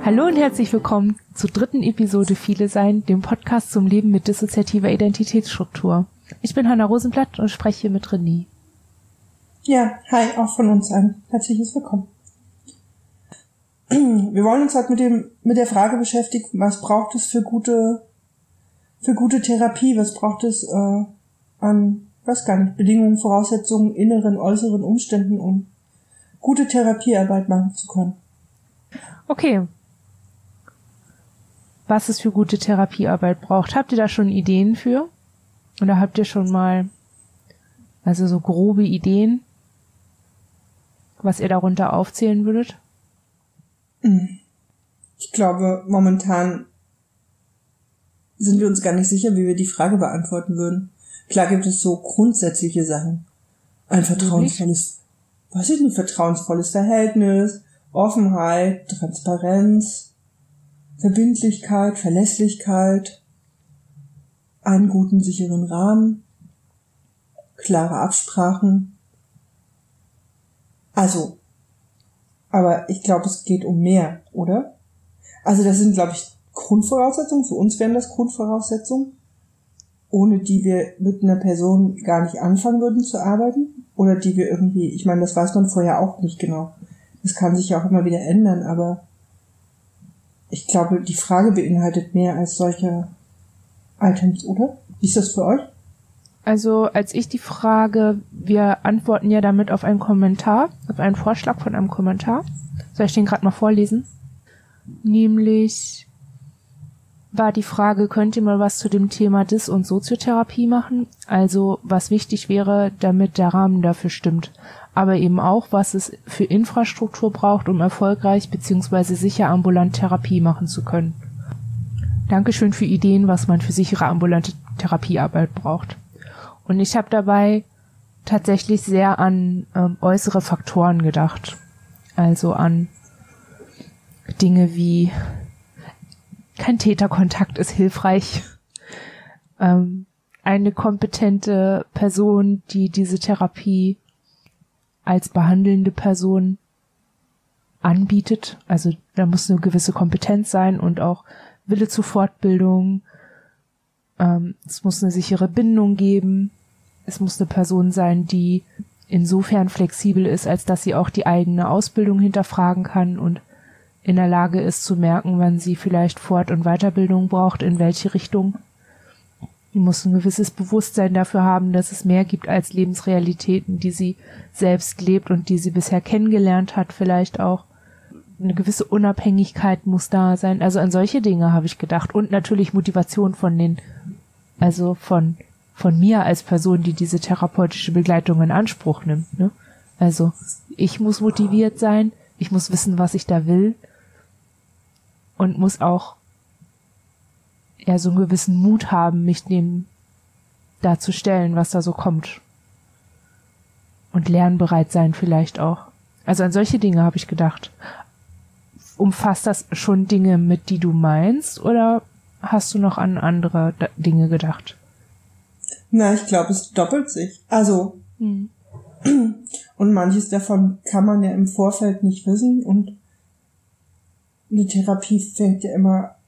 Hallo und herzlich willkommen zur dritten Episode Viele Sein, dem Podcast zum Leben mit dissoziativer Identitätsstruktur. Ich bin Hanna Rosenblatt und spreche hier mit René. Ja, hi, auch von uns ein herzliches Willkommen. Wir wollen uns halt mit der Frage beschäftigen, was braucht es für gute Therapie, was braucht es an, Bedingungen, Voraussetzungen, inneren, äußeren Umständen, um gute Therapiearbeit machen zu können. Okay. Was es für gute Therapiearbeit braucht. Habt ihr da schon Ideen für? Oder habt ihr schon mal, also so grobe Ideen, was ihr darunter aufzählen würdet? Ich glaube, momentan sind wir uns gar nicht sicher, wie wir die Frage beantworten würden. Klar gibt es so grundsätzliche Sachen. Ein vertrauensvolles Verhältnis, Offenheit, Transparenz, Verbindlichkeit, Verlässlichkeit, einen guten, sicheren Rahmen, klare Absprachen. Also, aber ich glaube, es geht um mehr, oder? Also das sind, glaube ich, Grundvoraussetzungen. Für uns wären das Grundvoraussetzungen, ohne die wir mit einer Person gar nicht anfangen würden zu arbeiten. Oder die wir irgendwie, ich meine, das weiß man vorher auch nicht genau. Das kann sich ja auch immer wieder ändern, aber ich glaube, die Frage beinhaltet mehr als solche Items, oder? Wie ist das für euch? Also, als ich die Frage, wir antworten ja damit auf einen Kommentar, auf einen Vorschlag von einem Kommentar. Soll ich den gerade mal vorlesen? Nämlich war die Frage, könnt ihr mal was zu dem Thema Dis- und Soziotherapie machen? Also, was wichtig wäre, damit der Rahmen dafür stimmt. Aber eben auch, was es für Infrastruktur braucht, um erfolgreich bzw. sicher ambulant Therapie machen zu können. Dankeschön für Ideen, was man für sichere ambulante Therapiearbeit braucht. Und ich habe dabei tatsächlich sehr an äußere Faktoren gedacht. Also an Dinge wie kein Täterkontakt ist hilfreich. Eine kompetente Person, die diese Therapie als behandelnde Person anbietet. Also da muss eine gewisse Kompetenz sein und auch Wille zur Fortbildung. Es muss eine sichere Bindung geben. Es muss eine Person sein, die insofern flexibel ist, als dass sie auch die eigene Ausbildung hinterfragen kann und in der Lage ist zu merken, wann sie vielleicht Fort- und Weiterbildung braucht, in welche Richtung. Die muss ein gewisses Bewusstsein dafür haben, dass es mehr gibt als Lebensrealitäten, die sie selbst lebt und die sie bisher kennengelernt hat. Vielleicht auch eine gewisse Unabhängigkeit muss da sein. Also an solche Dinge habe ich gedacht. Und natürlich Motivation von mir als Person, die diese therapeutische Begleitung in Anspruch nimmt. Ne? Also ich muss motiviert sein, ich muss wissen, was ich da will und muss auch so einen gewissen Mut haben, mich dem darzustellen, was da so kommt. Und lernbereit sein vielleicht auch. Also an solche Dinge habe ich gedacht. Umfasst das schon Dinge mit, die du meinst, oder hast du noch an andere Dinge gedacht? Na, ich glaube, es doppelt sich. Also, und manches davon kann man ja im Vorfeld nicht wissen und eine Therapie fängt ja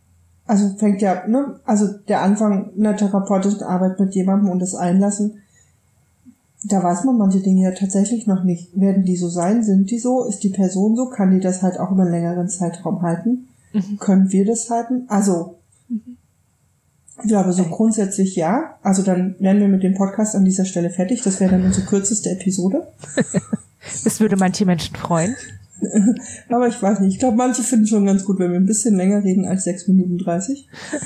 der Anfang einer therapeutischen Arbeit mit jemandem und das Einlassen, da weiß man manche Dinge ja tatsächlich noch nicht. Werden die so sein? Sind die so? Ist die Person so? Kann die das halt auch über einen längeren Zeitraum halten? Können wir das halten? Also, ich glaube, so grundsätzlich ja. Also dann wären wir mit dem Podcast an dieser Stelle fertig. Das wäre dann unsere kürzeste Episode. Das würde manche Menschen freuen. Aber ich weiß nicht. Ich glaube, manche finden schon ganz gut, wenn wir ein bisschen länger reden als 6 Minuten 30.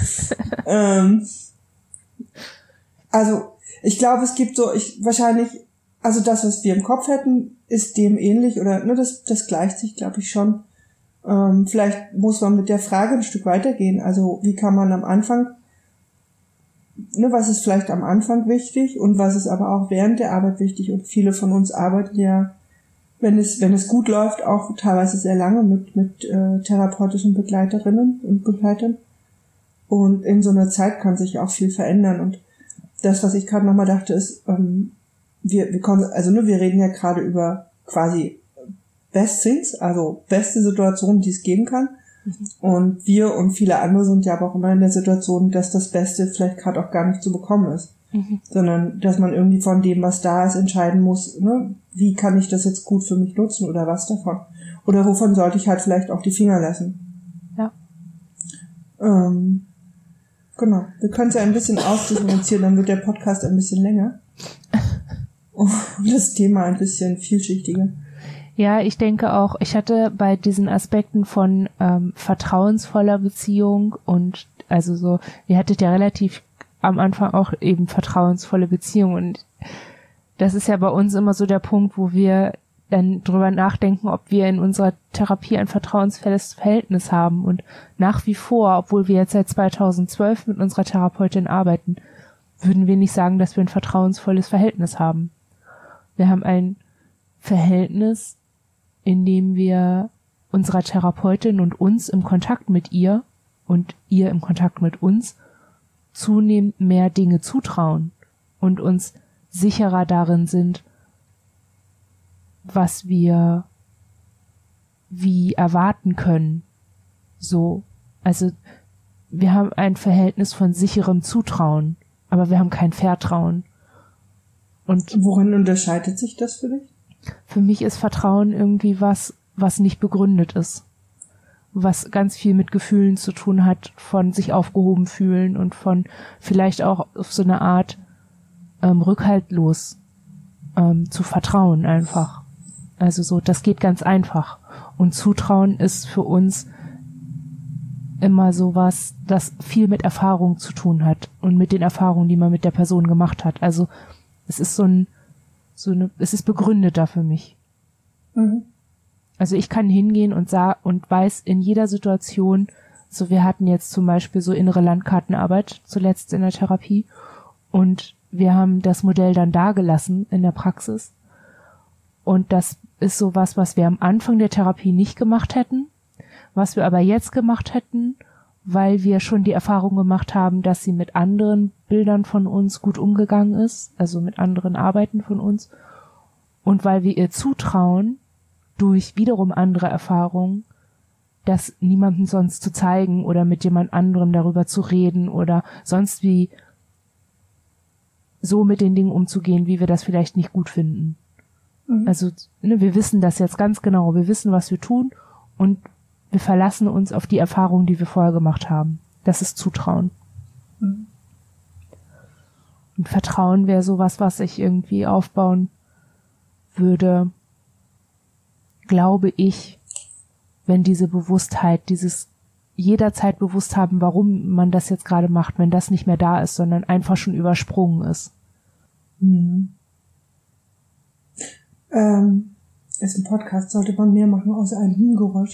Also, ich glaube, es gibt also das, was wir im Kopf hätten, ist dem ähnlich oder das gleicht sich, glaube ich, schon. Vielleicht muss man mit der Frage ein Stück weitergehen. Also, wie kann man am Anfang, was ist vielleicht am Anfang wichtig und was ist aber auch während der Arbeit wichtig? Und viele von uns arbeiten ja, wenn es gut läuft, auch teilweise sehr lange mit therapeutischen Begleiterinnen und Begleitern. Und in so einer Zeit kann sich auch viel verändern. Und das, was ich gerade nochmal dachte, ist, wir reden ja gerade über quasi Best Things, also beste Situationen, die es geben kann. Und wir und viele andere sind ja aber auch immer in der Situation, dass das Beste vielleicht gerade auch gar nicht zu bekommen ist. Sondern dass man irgendwie von dem, was da ist, entscheiden muss, ne? Wie kann ich das jetzt gut für mich nutzen oder was davon? Oder wovon sollte ich halt vielleicht auch die Finger lassen? Ja. Genau. Wir können es ja ein bisschen ausdifferenzieren, dann wird der Podcast ein bisschen länger. Und das Thema ein bisschen vielschichtiger. Ja, ich denke auch, ich hatte bei diesen Aspekten von vertrauensvoller Beziehung und also so, ihr hattet ja relativ am Anfang auch eben vertrauensvolle Beziehungen und das ist ja bei uns immer so der Punkt, wo wir dann drüber nachdenken, ob wir in unserer Therapie ein vertrauensvolles Verhältnis haben und nach wie vor, obwohl wir jetzt seit 2012 mit unserer Therapeutin arbeiten, würden wir nicht sagen, dass wir ein vertrauensvolles Verhältnis haben. Wir haben ein Verhältnis, in dem wir unserer Therapeutin und uns im Kontakt mit ihr und ihr im Kontakt mit uns zunehmend mehr Dinge zutrauen und uns sicherer darin sind, was wir wie erwarten können. So, also wir haben ein Verhältnis von sicherem Zutrauen, aber wir haben kein Vertrauen. Und worin unterscheidet sich das für dich? Für mich ist Vertrauen irgendwie was nicht begründet ist. Was ganz viel mit Gefühlen zu tun hat, von sich aufgehoben fühlen und von vielleicht auch auf so eine Art rückhaltlos zu vertrauen einfach. Also so, das geht ganz einfach. Und Zutrauen ist für uns immer sowas, das viel mit Erfahrung zu tun hat und mit den Erfahrungen, die man mit der Person gemacht hat. Also es ist es ist begründeter für mich. Also ich kann hingehen und weiß in jeder Situation, so wir hatten jetzt zum Beispiel so innere Landkartenarbeit zuletzt in der Therapie und wir haben das Modell dann dagelassen in der Praxis und das ist sowas, was wir am Anfang der Therapie nicht gemacht hätten, was wir aber jetzt gemacht hätten, weil wir schon die Erfahrung gemacht haben, dass sie mit anderen Bildern von uns gut umgegangen ist, also mit anderen Arbeiten von uns und weil wir ihr zutrauen, durch wiederum andere Erfahrungen, das niemandem sonst zu zeigen oder mit jemand anderem darüber zu reden oder sonst wie so mit den Dingen umzugehen, wie wir das vielleicht nicht gut finden. Also wir wissen das jetzt ganz genau, wir wissen, was wir tun und wir verlassen uns auf die Erfahrungen, die wir vorher gemacht haben. Das ist Zutrauen. Und Vertrauen wäre sowas, was ich irgendwie aufbauen würde, glaube ich, wenn diese Bewusstheit, dieses jederzeit bewusst haben, warum man das jetzt gerade macht, wenn das nicht mehr da ist, sondern einfach schon übersprungen ist. Ist ein Podcast, sollte man mehr machen, außer einem Geräusch.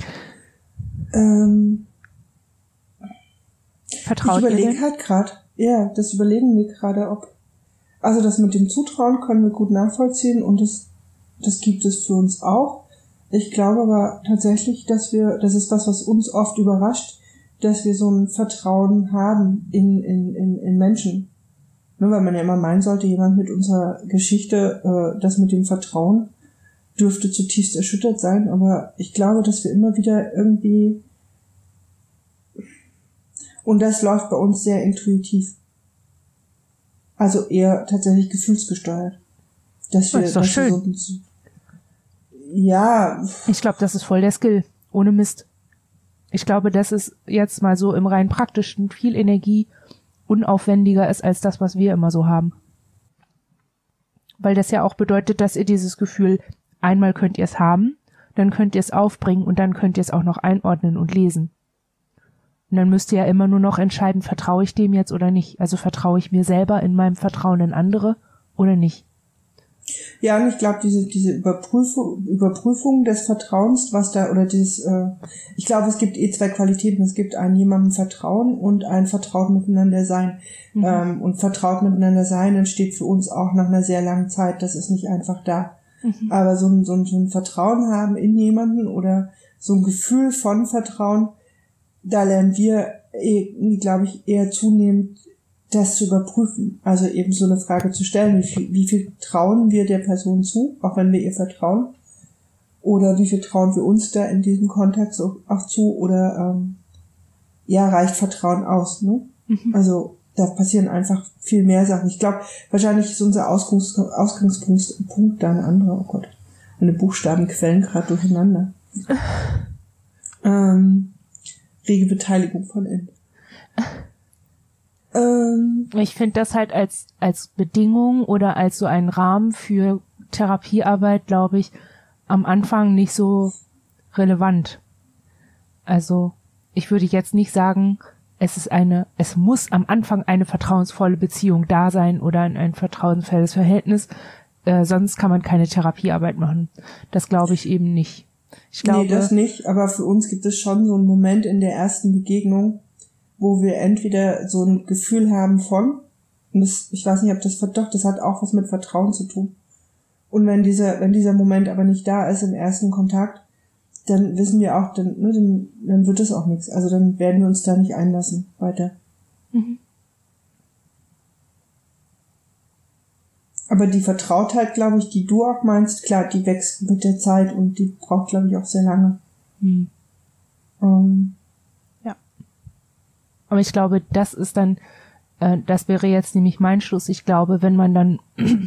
Vertraut ich überlege halt gerade, das überlegen wir gerade, also das mit dem Zutrauen können wir gut nachvollziehen und das gibt es für uns auch. Ich glaube aber tatsächlich, das ist was uns oft überrascht, dass wir so ein Vertrauen haben in Menschen. Nur weil man ja immer meinen sollte, jemand mit unserer Geschichte, das mit dem Vertrauen dürfte zutiefst erschüttert sein, aber ich glaube, dass wir immer wieder irgendwie, und das läuft bei uns sehr intuitiv, also eher tatsächlich gefühlsgesteuert. Das ist doch schön. Ja. Ich glaube, das ist voll der Skill. Ohne Mist. Ich glaube, dass es jetzt mal so im rein praktischen viel Energie unaufwendiger ist als das, was wir immer so haben. Weil das ja auch bedeutet, dass ihr dieses Gefühl, einmal könnt ihr es haben, dann könnt ihr es aufbringen und dann könnt ihr es auch noch einordnen und lesen. Und dann müsst ihr ja immer nur noch entscheiden, vertraue ich dem jetzt oder nicht. Also vertraue ich mir selber in meinem Vertrauen in andere oder nicht. Ja, und ich glaube, diese Überprüfung des Vertrauens, ich glaube, es gibt zwei Qualitäten. Es gibt ein jemandem Vertrauen und ein vertraut miteinander sein. Und vertraut miteinander sein entsteht für uns auch nach einer sehr langen Zeit. Das ist nicht einfach da. Aber so ein Vertrauen haben in jemanden oder so ein Gefühl von Vertrauen, da lernen wir, glaube ich, eher zunehmend das zu überprüfen, also eben so eine Frage zu stellen, wie viel trauen wir der Person zu, auch wenn wir ihr vertrauen, Oder wie viel trauen wir uns da in diesem Kontext auch zu? Oder reicht Vertrauen aus? Ne? Also da passieren einfach viel mehr Sachen. Ich glaube, wahrscheinlich ist unser Ausgangspunkt da ein anderer. Oh Gott, meine Buchstaben quellen gerade durcheinander. Rege Beteiligung von N. Ich finde das halt als Bedingung oder als so einen Rahmen für Therapiearbeit, glaube ich, am Anfang nicht so relevant. Also ich würde jetzt nicht sagen, es muss am Anfang eine vertrauensvolle Beziehung da sein oder ein vertrauensvolles Verhältnis, sonst kann man keine Therapiearbeit machen. Das glaube ich eben nicht. Nee, das nicht, aber für uns gibt es schon so einen Moment in der ersten Begegnung, wo wir entweder so ein Gefühl haben von, und ich weiß nicht, ob das hat auch was mit Vertrauen zu tun. Und wenn dieser Moment aber nicht da ist im ersten Kontakt, dann wissen wir auch, dann wird es auch nichts. Also dann werden wir uns da nicht einlassen weiter. Mhm. Aber die Vertrautheit, glaube ich, die du auch meinst, klar, die wächst mit der Zeit und die braucht, glaube ich, auch sehr lange. Mhm. Ja. Aber ich glaube, das ist dann, das wäre jetzt nämlich mein Schluss. Ich glaube, wenn man dann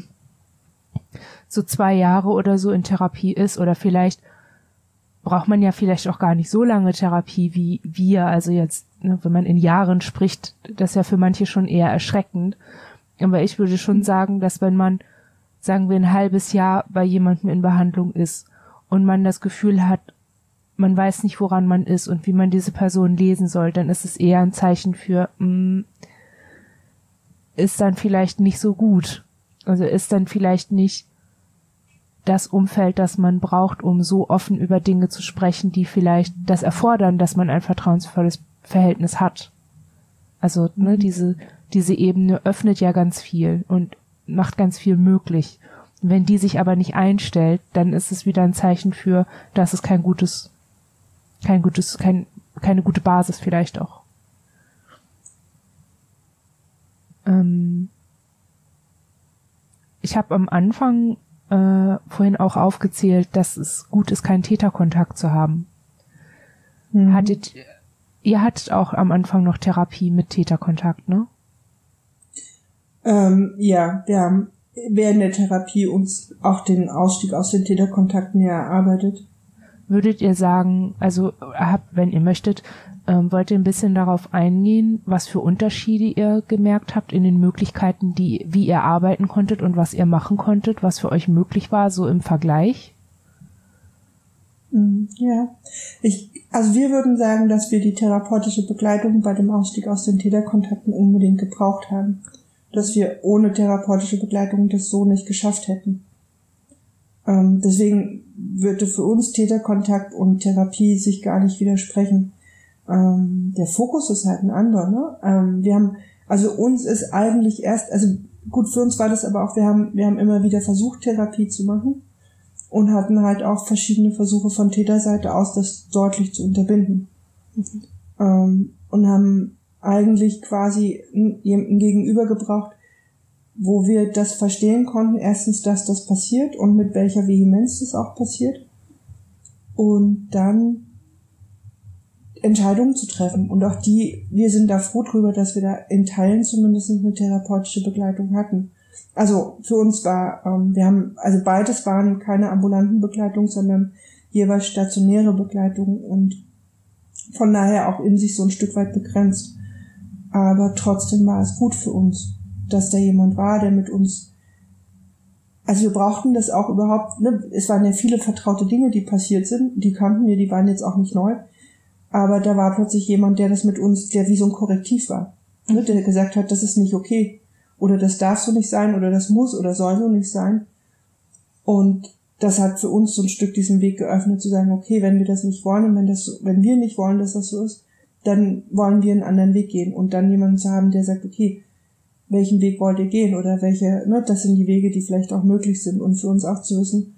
so 2 Jahre oder so in Therapie ist oder vielleicht braucht man ja vielleicht auch gar nicht so lange Therapie wie wir. Also jetzt, ne, wenn man in Jahren spricht, das ist ja für manche schon eher erschreckend. Aber ich würde schon sagen, dass wenn man, sagen wir, ein halbes Jahr bei jemandem in Behandlung ist und man das Gefühl hat, man weiß nicht, woran man ist und wie man diese Person lesen soll, dann ist es eher ein Zeichen für, ist dann vielleicht nicht so gut. Also ist dann vielleicht nicht das Umfeld, das man braucht, um so offen über Dinge zu sprechen, die vielleicht das erfordern, dass man ein vertrauensvolles Verhältnis hat. Also ne, diese Ebene öffnet ja ganz viel und macht ganz viel möglich. Wenn die sich aber nicht einstellt, dann ist es wieder ein Zeichen für, dass es keine gute Basis vielleicht auch. Ich habe am Anfang vorhin auch aufgezählt, dass es gut ist, keinen Täterkontakt zu haben. Mhm. Ihr hattet auch am Anfang noch Therapie mit Täterkontakt, ne? Ja, wir haben während der Therapie uns auch den Ausstieg aus den Täterkontakten erarbeitet. Würdet ihr sagen, also wenn ihr möchtet, wollt ihr ein bisschen darauf eingehen, was für Unterschiede ihr gemerkt habt in den Möglichkeiten, wie ihr arbeiten konntet und was ihr machen konntet, was für euch möglich war, so im Vergleich? Ja, also wir würden sagen, dass wir die therapeutische Begleitung bei dem Ausstieg aus den Täterkontakten unbedingt gebraucht haben. Dass wir ohne therapeutische Begleitung das so nicht geschafft hätten. Deswegen würde für uns Täterkontakt und Therapie sich gar nicht widersprechen. Der Fokus ist halt ein anderer, ne? Uns ist eigentlich gut, für uns war das aber auch, wir haben immer wieder versucht, Therapie zu machen und hatten halt auch verschiedene Versuche von Täterseite aus, das deutlich zu unterbinden. Und haben eigentlich quasi jemanden gegenüber gebraucht, wo wir das verstehen konnten, erstens, dass das passiert und mit welcher Vehemenz das auch passiert und dann Entscheidungen zu treffen. Und auch wir sind da froh drüber, dass wir da in Teilen zumindest eine therapeutische Begleitung hatten. Also für uns war, beides waren keine ambulanten Begleitungen, sondern jeweils stationäre Begleitungen und von daher auch in sich so ein Stück weit begrenzt. Aber trotzdem war es gut für uns, dass da jemand war, der mit uns, also wir brauchten das auch überhaupt, ne? Es waren ja viele vertraute Dinge, die passiert sind, die kannten wir, die waren jetzt auch nicht neu, aber da war plötzlich jemand, der das mit uns, der wie so ein Korrektiv war, ne? Der gesagt hat, das ist nicht okay, oder das darf so nicht sein, oder das muss oder soll so nicht sein, und das hat für uns so ein Stück diesen Weg geöffnet, zu sagen, okay, wenn wir das nicht wollen und wenn wir nicht wollen, dass das so ist, dann wollen wir einen anderen Weg gehen und dann jemanden zu haben, der sagt, okay, welchen Weg wollt ihr gehen oder das sind die Wege, die vielleicht auch möglich sind und für uns auch zu wissen,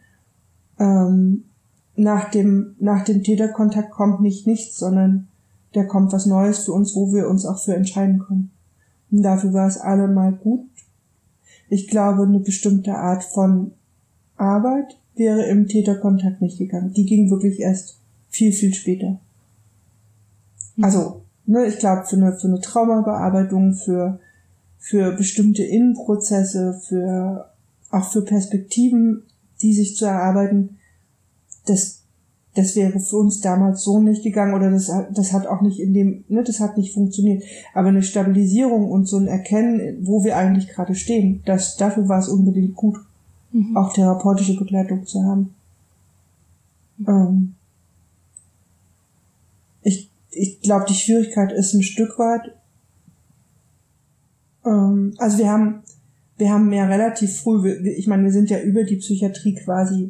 nach dem Täterkontakt kommt nicht nichts, sondern da kommt was Neues für uns, wo wir uns auch für entscheiden können. Und dafür war es allemal gut. Ich glaube, eine bestimmte Art von Arbeit wäre im Täterkontakt nicht gegangen. Die ging wirklich erst viel, viel später. Also, ich glaube, für eine Traumabearbeitung, für bestimmte Innenprozesse, auch für Perspektiven, die sich zu erarbeiten, das wäre für uns damals so nicht gegangen, oder das hat auch nicht das hat nicht funktioniert. Aber eine Stabilisierung und so ein Erkennen, wo wir eigentlich gerade stehen, dafür war es unbedingt gut, auch therapeutische Begleitung zu haben. Ich glaube, die Schwierigkeit ist ein Stück weit, also wir haben ja relativ früh, ich meine, wir sind ja über die Psychiatrie quasi,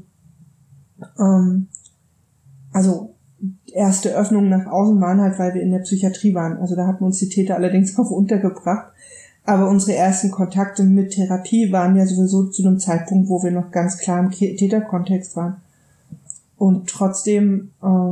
also erste Öffnungen nach außen waren halt, weil wir in der Psychiatrie waren. Also da hatten uns die Täter allerdings auch untergebracht. Aber unsere ersten Kontakte mit Therapie waren ja sowieso zu einem Zeitpunkt, wo wir noch ganz klar im Täterkontext waren. Und trotzdem,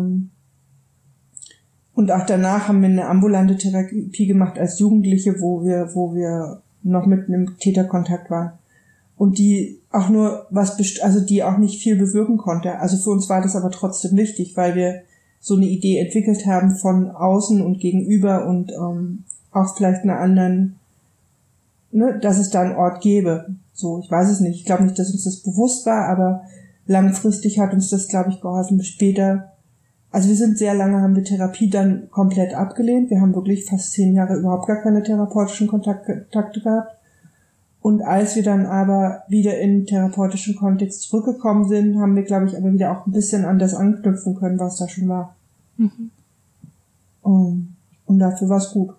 und auch danach haben wir eine ambulante Therapie gemacht als Jugendliche, wo wir noch mit einem Täterkontakt waren. Und die auch nur die auch nicht viel bewirken konnte. Also für uns war das aber trotzdem wichtig, weil wir so eine Idee entwickelt haben von außen und gegenüber und auch vielleicht einer anderen, dass es da einen Ort gäbe. So, ich weiß es nicht. Ich glaube nicht, dass uns das bewusst war, aber langfristig hat uns das, glaube ich, geholfen. Später, also wir sind sehr lange, haben wir Therapie dann komplett abgelehnt. Wir haben wirklich fast 10 Jahre überhaupt gar keine therapeutischen Kontakte gehabt. Und als wir dann aber wieder in den therapeutischen Kontext zurückgekommen sind, haben wir, glaube ich, aber wieder auch ein bisschen an das anknüpfen können, was da schon war. Und dafür war es gut.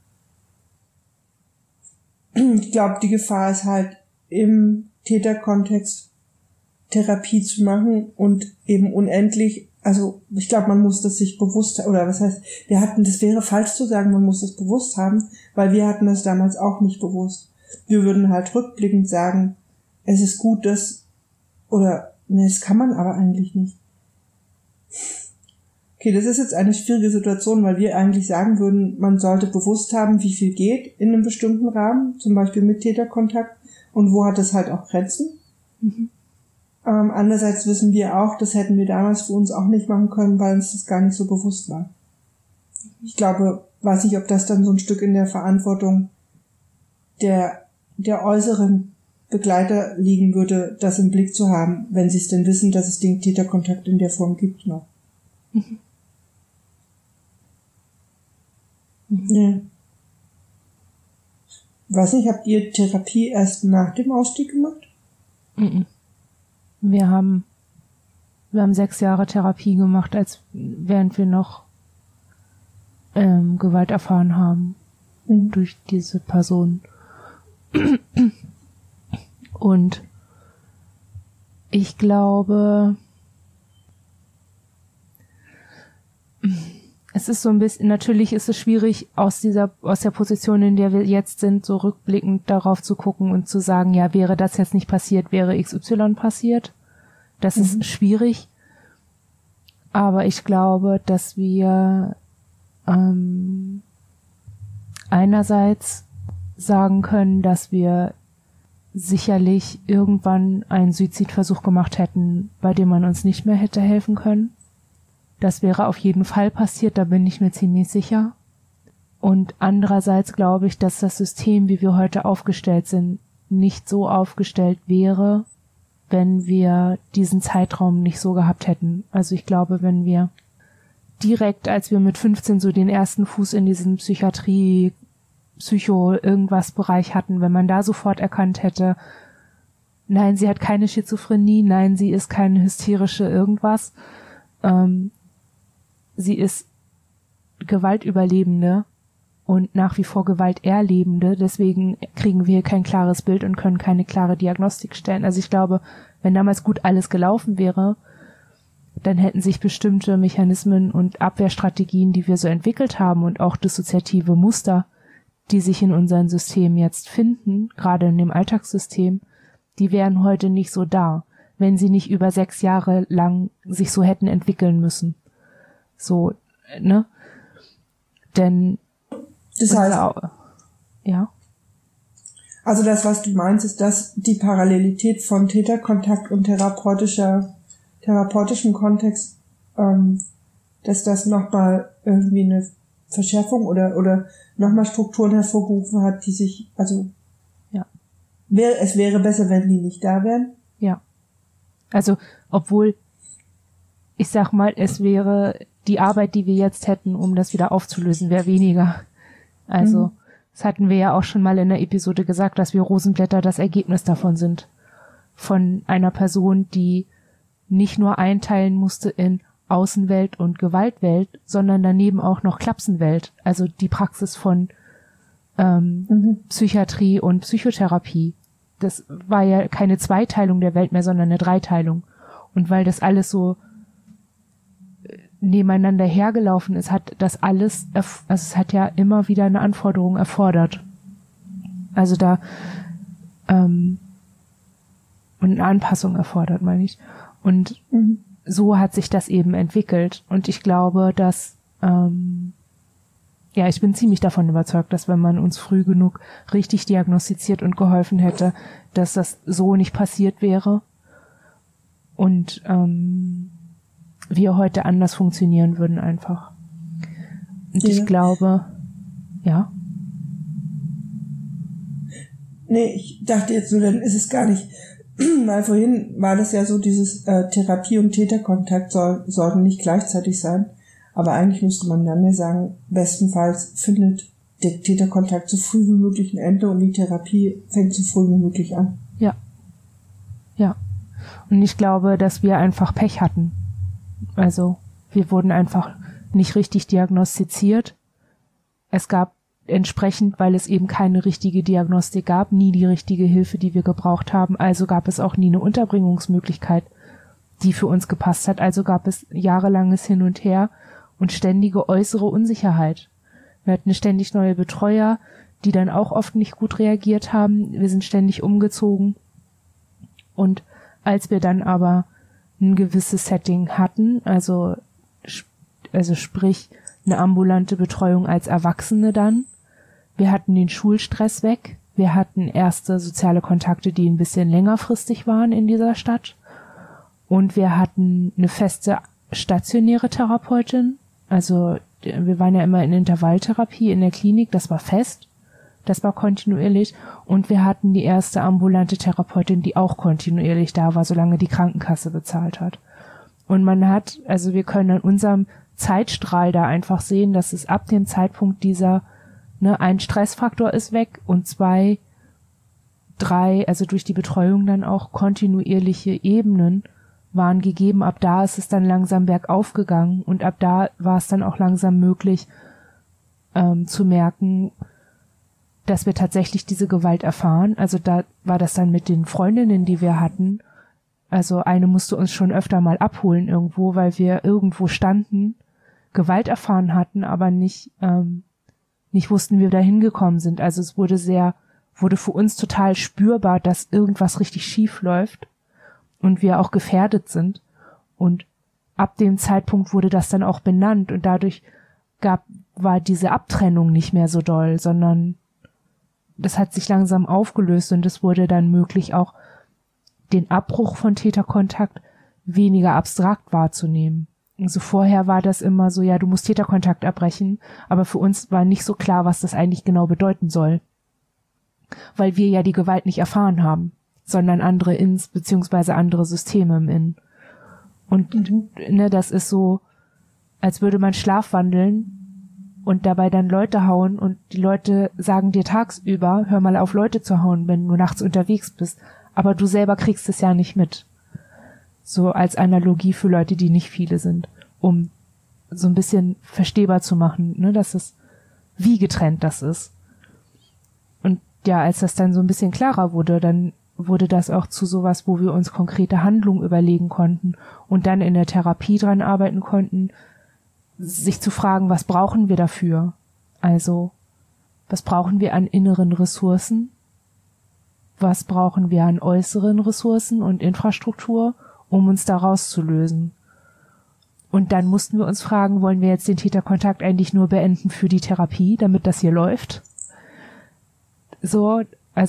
Ich glaube, die Gefahr ist halt, im Täterkontext Therapie zu machen und eben unendlich, also ich glaube, man muss das sich bewusst, oder was heißt, das wäre falsch zu sagen, man muss das bewusst haben, weil wir hatten das damals auch nicht bewusst. Wir würden halt rückblickend sagen, es ist gut, das kann man aber eigentlich nicht. Okay, das ist jetzt eine schwierige Situation, weil wir eigentlich sagen würden, man sollte bewusst haben, wie viel geht in einem bestimmten Rahmen, zum Beispiel mit Täterkontakt, und wo hat es halt auch Grenzen. Andererseits wissen wir auch, das hätten wir damals für uns auch nicht machen können, weil uns das gar nicht so bewusst war. Ich glaube, weiß nicht, ob das dann so ein Stück in der Verantwortung der äußeren Begleiter liegen würde, das im Blick zu haben, wenn sie es denn wissen, dass es den Täterkontakt in der Form gibt noch. Ja. Weiß nicht, habt ihr Therapie erst nach dem Ausstieg gemacht? Wir haben 6 Jahre Therapie gemacht, während wir noch Gewalt erfahren haben durch diese Person. Und ich glaube, es ist so ein bisschen, natürlich ist es schwierig, aus der Position, in der wir jetzt sind, so rückblickend darauf zu gucken und zu sagen, ja, wäre das jetzt nicht passiert, wäre XY passiert. Das ist schwierig. Aber ich glaube, dass wir einerseits sagen können, dass wir sicherlich irgendwann einen Suizidversuch gemacht hätten, bei dem man uns nicht mehr hätte helfen können. Das wäre auf jeden Fall passiert, da bin ich mir ziemlich sicher. Und andererseits glaube ich, dass das System, wie wir heute aufgestellt sind, nicht so aufgestellt wäre, wenn wir diesen Zeitraum nicht so gehabt hätten. Also ich glaube, wenn wir direkt, als wir mit 15 so den ersten Fuß in diesem Psycho-Irgendwas-Bereich hatten, wenn man da sofort erkannt hätte, nein, sie hat keine Schizophrenie, nein, sie ist keine hysterische Irgendwas, sie ist Gewaltüberlebende und nach wie vor Gewalterlebende, deswegen kriegen wir kein klares Bild und können keine klare Diagnostik stellen. Also ich glaube, wenn damals gut alles gelaufen wäre, dann hätten sich bestimmte Mechanismen und Abwehrstrategien, die wir so entwickelt haben und auch dissoziative Muster, die sich in unserem System jetzt finden, gerade in dem Alltagssystem, die wären heute nicht so da, wenn sie nicht über 6 Jahre lang sich so hätten entwickeln müssen. So, ne? Denn das heißt, ja. Also das, was du meinst, ist, dass die Parallelität von Täterkontakt und therapeutischem Kontext, dass das nochmal irgendwie eine Verschärfung oder nochmal Strukturen hervorgerufen hat, die sich, also ja, es wäre besser, wenn die nicht da wären. Ja. Also, obwohl, ich sag mal, es wäre die Arbeit, die wir jetzt hätten, um das wieder aufzulösen, wäre weniger. Also, das hatten wir ja auch schon mal in der Episode gesagt, dass wir Rosenblätter das Ergebnis davon sind. Von einer Person, die nicht nur einteilen musste in Außenwelt und Gewaltwelt, sondern daneben auch noch Klapsenwelt. Also die Praxis von Psychiatrie und Psychotherapie. Das war ja keine Zweiteilung der Welt mehr, sondern eine Dreiteilung. Und weil das alles so nebeneinander hergelaufen ist, hat das alles, also es hat ja immer wieder eine Anforderung erfordert. Also da und eine Anpassung erfordert, meine ich. Und so hat sich das eben entwickelt. Und ich glaube, dass ich bin ziemlich davon überzeugt, dass wenn man uns früh genug richtig diagnostiziert und geholfen hätte, dass das so nicht passiert wäre und wir heute anders funktionieren würden einfach. Und ich glaube, ja. Nee, ich dachte jetzt so, dann ist es gar nicht, weil vorhin war das ja so, dieses Therapie und Täterkontakt sollten nicht gleichzeitig sein. Aber eigentlich müsste man dann ja sagen, bestenfalls findet der Täterkontakt so früh wie möglich ein Ende und die Therapie fängt so früh wie möglich an. Ja. Ja. Und ich glaube, dass wir einfach Pech hatten. Also, wir wurden einfach nicht richtig diagnostiziert. Es gab entsprechend, weil es eben keine richtige Diagnostik gab, nie die richtige Hilfe, die wir gebraucht haben. Also gab es auch nie eine Unterbringungsmöglichkeit, die für uns gepasst hat. Also gab es jahrelanges Hin und Her und ständige äußere Unsicherheit. Wir hatten ständig neue Betreuer, die dann auch oft nicht gut reagiert haben. Wir sind ständig umgezogen. Und als wir dann aber ein gewisses Setting hatten, also sprich eine ambulante Betreuung als Erwachsene dann, wir hatten den Schulstress weg, wir hatten erste soziale Kontakte, die ein bisschen längerfristig waren in dieser Stadt und wir hatten eine feste stationäre Therapeutin, also wir waren ja immer in Intervalltherapie in der Klinik, das war fest, das war kontinuierlich und wir hatten die erste ambulante Therapeutin, die auch kontinuierlich da war, solange die Krankenkasse bezahlt hat. Und man hat, also wir können an unserem Zeitstrahl da einfach sehen, dass es ab dem Zeitpunkt dieser, ein Stressfaktor ist weg und 2, 3, also durch die Betreuung dann auch kontinuierliche Ebenen waren gegeben. Ab da ist es dann langsam bergauf gegangen und ab da war es dann auch langsam möglich zu merken, dass wir tatsächlich diese Gewalt erfahren. Also da war das dann mit den Freundinnen, die wir hatten. Also eine musste uns schon öfter mal abholen irgendwo, weil wir irgendwo standen, Gewalt erfahren hatten, aber nicht wussten, wie wir da hingekommen sind. Also es wurde für uns total spürbar, dass irgendwas richtig schief läuft und wir auch gefährdet sind. Und ab dem Zeitpunkt wurde das dann auch benannt und dadurch war diese Abtrennung nicht mehr so doll, sondern das hat sich langsam aufgelöst und es wurde dann möglich, auch den Abbruch von Täterkontakt weniger abstrakt wahrzunehmen. Also vorher war das immer so, ja, du musst Täterkontakt abbrechen, aber für uns war nicht so klar, was das eigentlich genau bedeuten soll. Weil wir ja die Gewalt nicht erfahren haben, sondern andere Ins beziehungsweise andere Systeme im Innen. Und das ist so, als würde man schlafwandeln und dabei dann Leute hauen und die Leute sagen dir tagsüber, hör mal auf, Leute zu hauen, wenn du nachts unterwegs bist. Aber du selber kriegst es ja nicht mit. So als Analogie für Leute, die nicht viele sind, um so ein bisschen verstehbar zu machen, dass es, wie getrennt das ist. Und ja, als das dann so ein bisschen klarer wurde, dann wurde das auch zu sowas, wo wir uns konkrete Handlungen überlegen konnten und dann in der Therapie dran arbeiten konnten, sich zu fragen, was brauchen wir dafür? Also, was brauchen wir an inneren Ressourcen? Was brauchen wir an äußeren Ressourcen und Infrastruktur, um uns da rauszulösen? Und dann mussten wir uns fragen, wollen wir jetzt den Täterkontakt eigentlich nur beenden für die Therapie, damit das hier läuft? So, also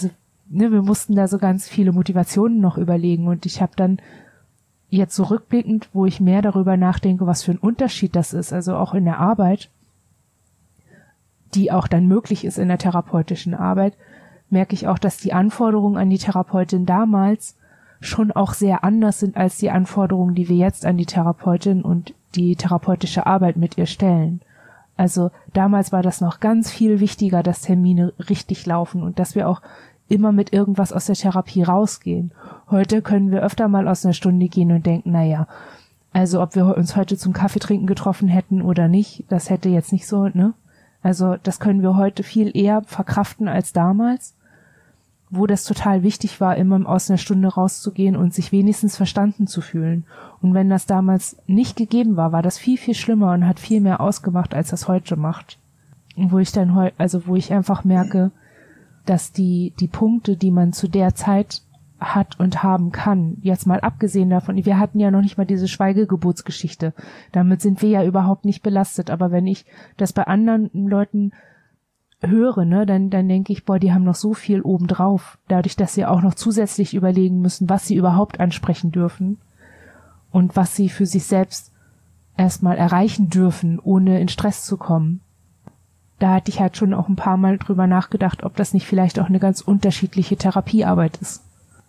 wir mussten da so ganz viele Motivationen noch überlegen und ich habe dann jetzt so rückblickend, wo ich mehr darüber nachdenke, was für ein Unterschied das ist, also auch in der Arbeit, die auch dann möglich ist in der therapeutischen Arbeit, merke ich auch, dass die Anforderungen an die Therapeutin damals schon auch sehr anders sind als die Anforderungen, die wir jetzt an die Therapeutin und die therapeutische Arbeit mit ihr stellen. Also damals war das noch ganz viel wichtiger, dass Termine richtig laufen und dass wir auch immer mit irgendwas aus der Therapie rausgehen. Heute können wir öfter mal aus einer Stunde gehen und denken, naja, also ob wir uns heute zum Kaffeetrinken getroffen hätten oder nicht, das hätte jetzt nicht so, ne? Also das können wir heute viel eher verkraften als damals, wo das total wichtig war, immer aus einer Stunde rauszugehen und sich wenigstens verstanden zu fühlen. Und wenn das damals nicht gegeben war, war das viel, viel schlimmer und hat viel mehr ausgemacht, als das heute macht. Und wo ich dann wo ich einfach merke, dass die Punkte, die man zu der Zeit hat und haben kann, jetzt mal abgesehen davon, wir hatten ja noch nicht mal diese Schweigegeburtsgeschichte, damit sind wir ja überhaupt nicht belastet, aber wenn ich das bei anderen Leuten höre, ne, dann denke ich, boah, die haben noch so viel obendrauf, dadurch, dass sie auch noch zusätzlich überlegen müssen, was sie überhaupt ansprechen dürfen und was sie für sich selbst erstmal erreichen dürfen, ohne in Stress zu kommen. Da hatte ich halt schon auch ein paar Mal drüber nachgedacht, ob das nicht vielleicht auch eine ganz unterschiedliche Therapiearbeit ist.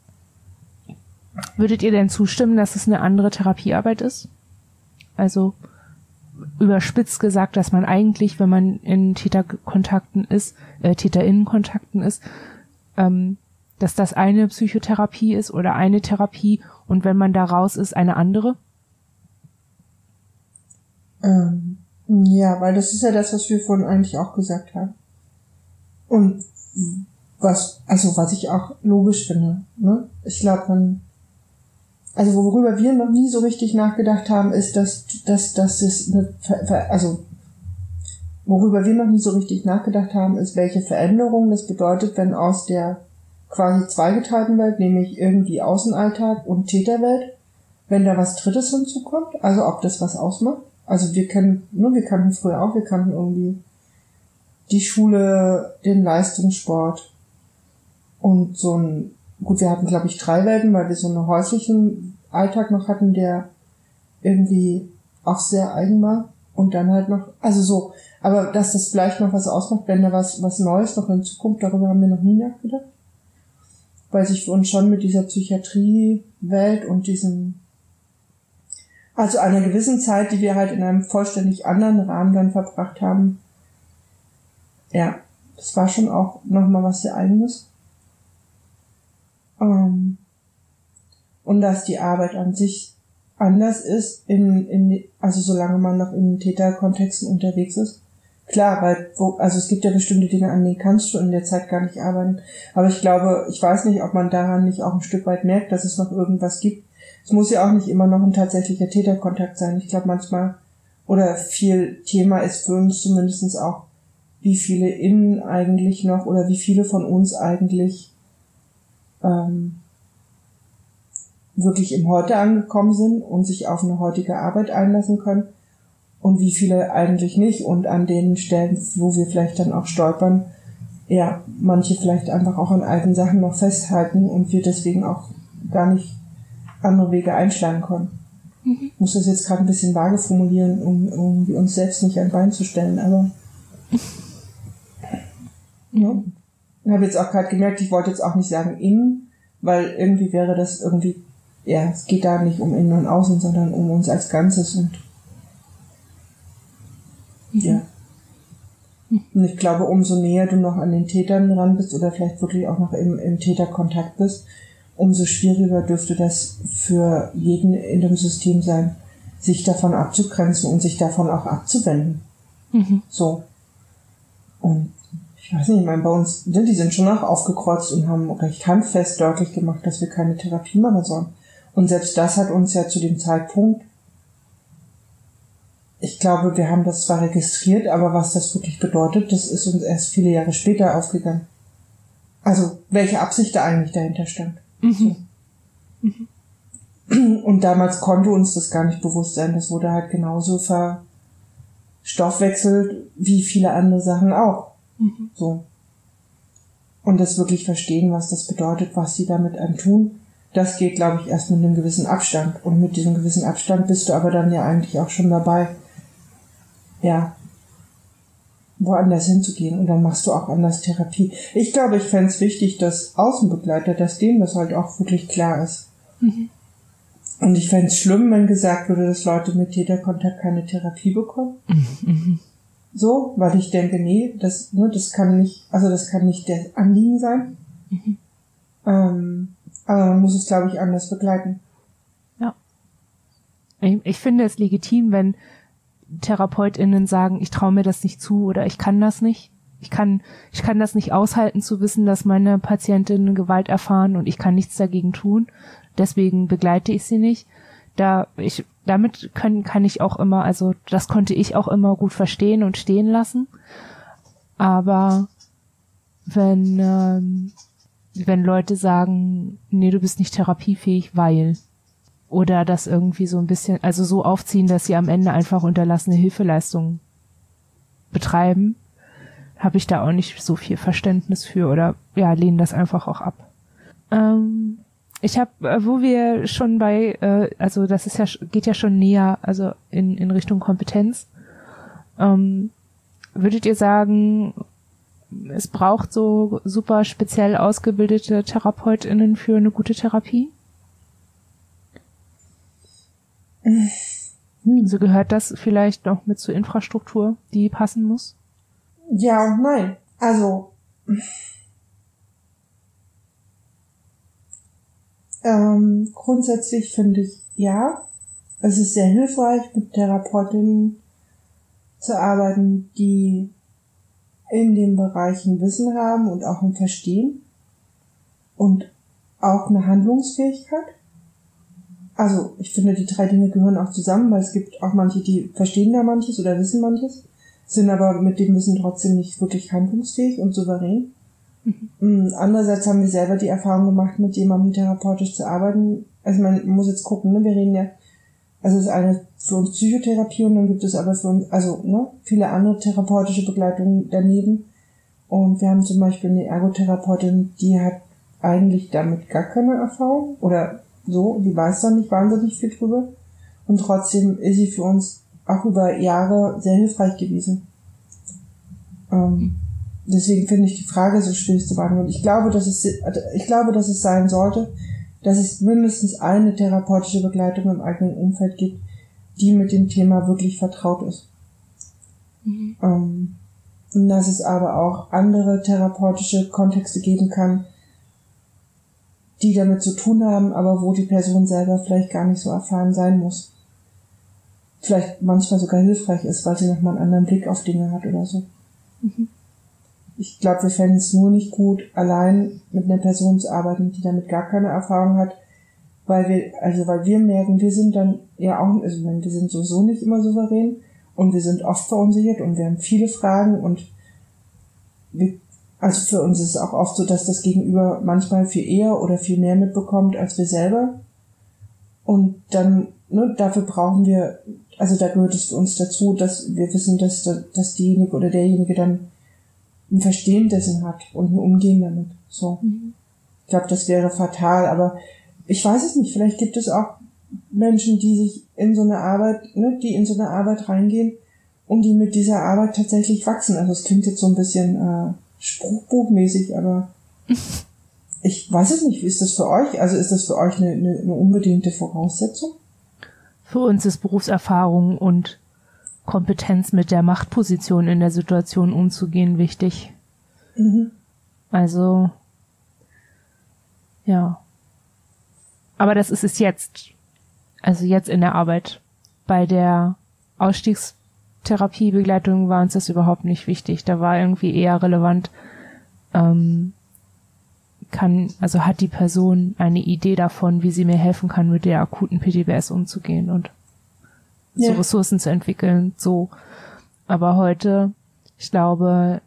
Würdet ihr denn zustimmen, dass es eine andere Therapiearbeit ist? Also überspitzt gesagt, dass man eigentlich, wenn man in TäterInnenkontakten ist, dass das eine Psychotherapie ist oder eine Therapie und wenn man da raus ist, eine andere? Ja, weil das ist ja das, was wir vorhin eigentlich auch gesagt haben. Und was ich auch logisch finde, ne? Ich glaube, worüber wir noch nie so richtig nachgedacht haben, ist, worüber wir noch nie so richtig nachgedacht haben, ist, welche Veränderung das bedeutet, wenn aus der quasi zweigeteilten Welt, nämlich irgendwie Außenalltag und Täterwelt, wenn da was Drittes hinzukommt, also ob das was ausmacht. Also wir kannten früher auch, wir kannten irgendwie die Schule, den Leistungssport und wir hatten, glaube ich, 3 Welten, weil wir so einen häuslichen Alltag noch hatten, der irgendwie auch sehr eigen war. Und dann halt noch, aber dass das vielleicht noch was ausmacht, wenn da was Neues noch in Zukunft, darüber haben wir noch nie nachgedacht. Weil sich für uns schon mit dieser Psychiatrie-Welt und einer gewissen Zeit, die wir halt in einem vollständig anderen Rahmen dann verbracht haben, ja, das war schon auch nochmal was sehr Eigenes. Und dass die Arbeit an sich anders ist, solange man noch in Täterkontexten unterwegs ist. Klar, weil, es gibt ja bestimmte Dinge, an denen kannst du in der Zeit gar nicht arbeiten. Aber ich glaube, ich weiß nicht, ob man daran nicht auch ein Stück weit merkt, dass es noch irgendwas gibt. Es muss ja auch nicht immer noch ein tatsächlicher Täterkontakt sein. Ich glaube manchmal, oder viel Thema ist für uns zumindest auch, wie viele innen eigentlich noch, oder wie viele von uns eigentlich wirklich im Heute angekommen sind und sich auf eine heutige Arbeit einlassen können und wie viele eigentlich nicht und an den Stellen, wo wir vielleicht dann auch stolpern, ja, manche vielleicht einfach auch an alten Sachen noch festhalten und wir deswegen auch gar nicht andere Wege einschlagen können. Ich muss das jetzt gerade ein bisschen vage formulieren, um irgendwie uns selbst nicht ein Bein zu stellen, aber ja. Ich habe jetzt auch gerade gemerkt, ich wollte jetzt auch nicht sagen innen, weil irgendwie wäre das irgendwie, ja, es geht da nicht um innen und außen, sondern um uns als Ganzes und ja. Und ich glaube, umso näher du noch an den Tätern ran bist oder vielleicht wirklich auch noch im Täterkontakt bist, umso schwieriger dürfte das für jeden in dem System sein, sich davon abzugrenzen und sich davon auch abzuwenden. So. Und ich weiß nicht, ich meine, bei uns, die sind schon auch aufgekreuzt und haben recht handfest deutlich gemacht, dass wir keine Therapie machen sollen. Und selbst das hat uns ja zu dem Zeitpunkt, ich glaube, wir haben das zwar registriert, aber was das wirklich bedeutet, das ist uns erst viele Jahre später aufgegangen. Also, welche Absicht da eigentlich dahinter stand. So. Und damals konnte uns das gar nicht bewusst sein. Das wurde halt genauso verstoffwechselt wie viele andere Sachen auch. So. und das wirklich verstehen, was das bedeutet, was sie damit einem tun. Das geht, glaube ich, erst mit einem gewissen Abstand. Und mit diesem gewissen Abstand bist du aber dann ja eigentlich auch schon dabei, ja, woanders hinzugehen. Und dann machst du auch anders Therapie. Ich glaube, ich fände es wichtig, dass Außenbegleiter, dass denen das halt auch wirklich klar ist. Und ich fände es schlimm, wenn gesagt würde, dass Leute mit Täterkontakt keine Therapie bekommen. So, weil ich denke, nee, das kann nicht, das kann nicht der Anliegen sein. Aber man muss es, glaube ich, anders begleiten. Ja. Ich finde es legitim, wenn TherapeutInnen sagen, ich traue mir das nicht zu oder ich kann das nicht. Ich kann das nicht aushalten zu wissen, dass meine Patientinnen Gewalt erfahren und ich kann nichts dagegen tun. Deswegen begleite ich sie nicht. Damit kann ich auch immer, also das konnte ich auch immer gut verstehen und stehen lassen. Aber wenn Leute sagen, nee, du bist nicht therapiefähig, weil, oder das irgendwie so ein bisschen, also so aufziehen, dass sie am Ende einfach unterlassene Hilfeleistungen betreiben, habe ich da auch nicht so viel Verständnis für oder ja, lehnen das einfach auch ab. Ich habe, wo wir schon bei, also das ist ja, geht ja schon näher, also in Richtung Kompetenz. Würdet ihr sagen, es braucht so super speziell ausgebildete TherapeutInnen für eine gute Therapie? So gehört das vielleicht noch mit zur Infrastruktur, die passen muss? Ja und nein. Also grundsätzlich finde ich, ja, es ist sehr hilfreich, mit Therapeutinnen zu arbeiten, die in den Bereichen Wissen haben und auch ein Verstehen und auch eine Handlungsfähigkeit. Also ich finde, die 3 Dinge gehören auch zusammen, weil es gibt auch manche, die verstehen da manches oder wissen manches, sind aber mit dem Wissen trotzdem nicht wirklich handlungsfähig und souverän. Andererseits haben wir selber die Erfahrung gemacht, mit jemandem therapeutisch zu arbeiten. Also man muss jetzt gucken, ne? Wir reden ja, also es ist eine für uns Psychotherapie und dann gibt es aber für uns, viele andere therapeutische Begleitungen daneben. Und wir haben zum Beispiel eine Ergotherapeutin, die hat eigentlich damit gar keine Erfahrung oder so, die weiß da nicht wahnsinnig viel drüber. Und trotzdem ist sie für uns auch über Jahre sehr hilfreich gewesen. Deswegen finde ich die Frage so schwierig zu beantworten. Ich glaube, dass es sein sollte, dass es mindestens eine therapeutische Begleitung im eigenen Umfeld gibt, die mit dem Thema wirklich vertraut ist. Und dass es aber auch andere therapeutische Kontexte geben kann, die damit zu tun haben, aber wo die Person selber vielleicht gar nicht so erfahren sein muss. Vielleicht manchmal sogar hilfreich ist, weil sie nochmal einen anderen Blick auf Dinge hat oder so. Ich glaube, wir fänden es nur nicht gut, allein mit einer Person zu arbeiten, die damit gar keine Erfahrung hat, weil wir merken, wir sind dann ja auch, also wir sind sowieso nicht immer souverän und wir sind oft verunsichert und wir haben viele Fragen und also für uns ist es auch oft so, dass das Gegenüber manchmal viel eher oder viel mehr mitbekommt als wir selber. Und dann, dafür brauchen wir, also da gehört es für uns dazu, dass wir wissen, dass diejenige oder derjenige dann ein Verstehen dessen hat und ein Umgehen damit. So. Ich glaube, das wäre fatal, aber ich weiß es nicht. Vielleicht gibt es auch Menschen, die sich in so eine Arbeit, die in so eine Arbeit reingehen und die mit dieser Arbeit tatsächlich wachsen. Also es klingt jetzt so ein bisschen spruchbuchmäßig, aber ich weiß es nicht. Wie ist das für euch? Also ist das für euch eine unbedingte Voraussetzung? Für uns ist Berufserfahrung und Kompetenz mit der Machtposition in der Situation umzugehen wichtig. Also, ja. Aber das ist es jetzt. Also jetzt in der Arbeit. Bei der Ausstiegstherapiebegleitung war uns das überhaupt nicht wichtig. Da war irgendwie eher relevant, hat die Person eine Idee davon, wie sie mir helfen kann, mit der akuten PTBS umzugehen und so Ressourcen zu entwickeln, so. Aber heute, ich glaube,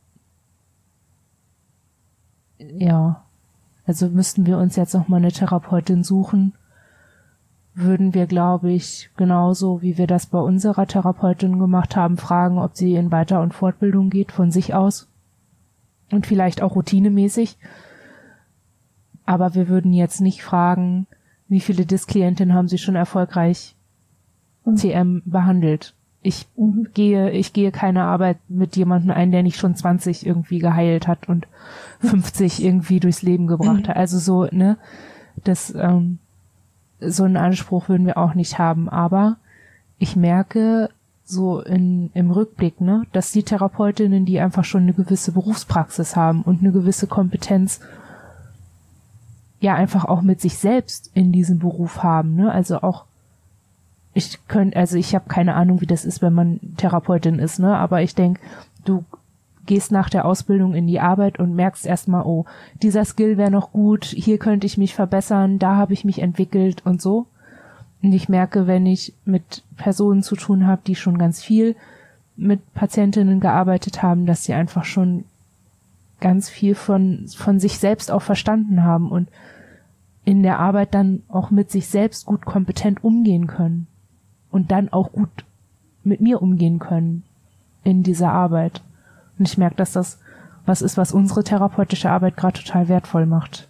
ja, also müssten wir uns jetzt noch mal eine Therapeutin suchen, würden wir, glaube ich, genauso wie wir das bei unserer Therapeutin gemacht haben, fragen, ob sie in Weiter- und Fortbildung geht von sich aus. und vielleicht auch routinemäßig. Aber wir würden jetzt nicht fragen, wie viele DIS-Klientinnen haben Sie schon erfolgreich CM behandelt. Ich gehe keine Arbeit mit jemandem ein, der nicht schon 20 irgendwie geheilt hat und 50 irgendwie durchs Leben gebracht hat. Also so, ne, das, so einen Anspruch würden wir auch nicht haben. Aber ich merke so im Rückblick, ne, dass die Therapeutinnen, die einfach schon eine gewisse Berufspraxis haben und eine gewisse Kompetenz, ja, einfach auch mit sich selbst in diesem Beruf haben, ne, also auch ich habe keine Ahnung, wie das ist, wenn man Therapeutin ist, ne? Aber ich denke, du gehst nach der Ausbildung in die Arbeit und merkst erstmal, oh, dieser Skill wäre noch gut, hier könnte ich mich verbessern, da habe ich mich entwickelt und so. Und ich merke, wenn ich mit Personen zu tun habe, die schon ganz viel mit Patientinnen gearbeitet haben, dass sie einfach schon ganz viel von sich selbst auch verstanden haben und in der Arbeit dann auch mit sich selbst gut kompetent umgehen können. Und dann auch gut mit mir umgehen können in dieser Arbeit. Und ich merke, dass das was ist, was unsere therapeutische Arbeit gerade total wertvoll macht.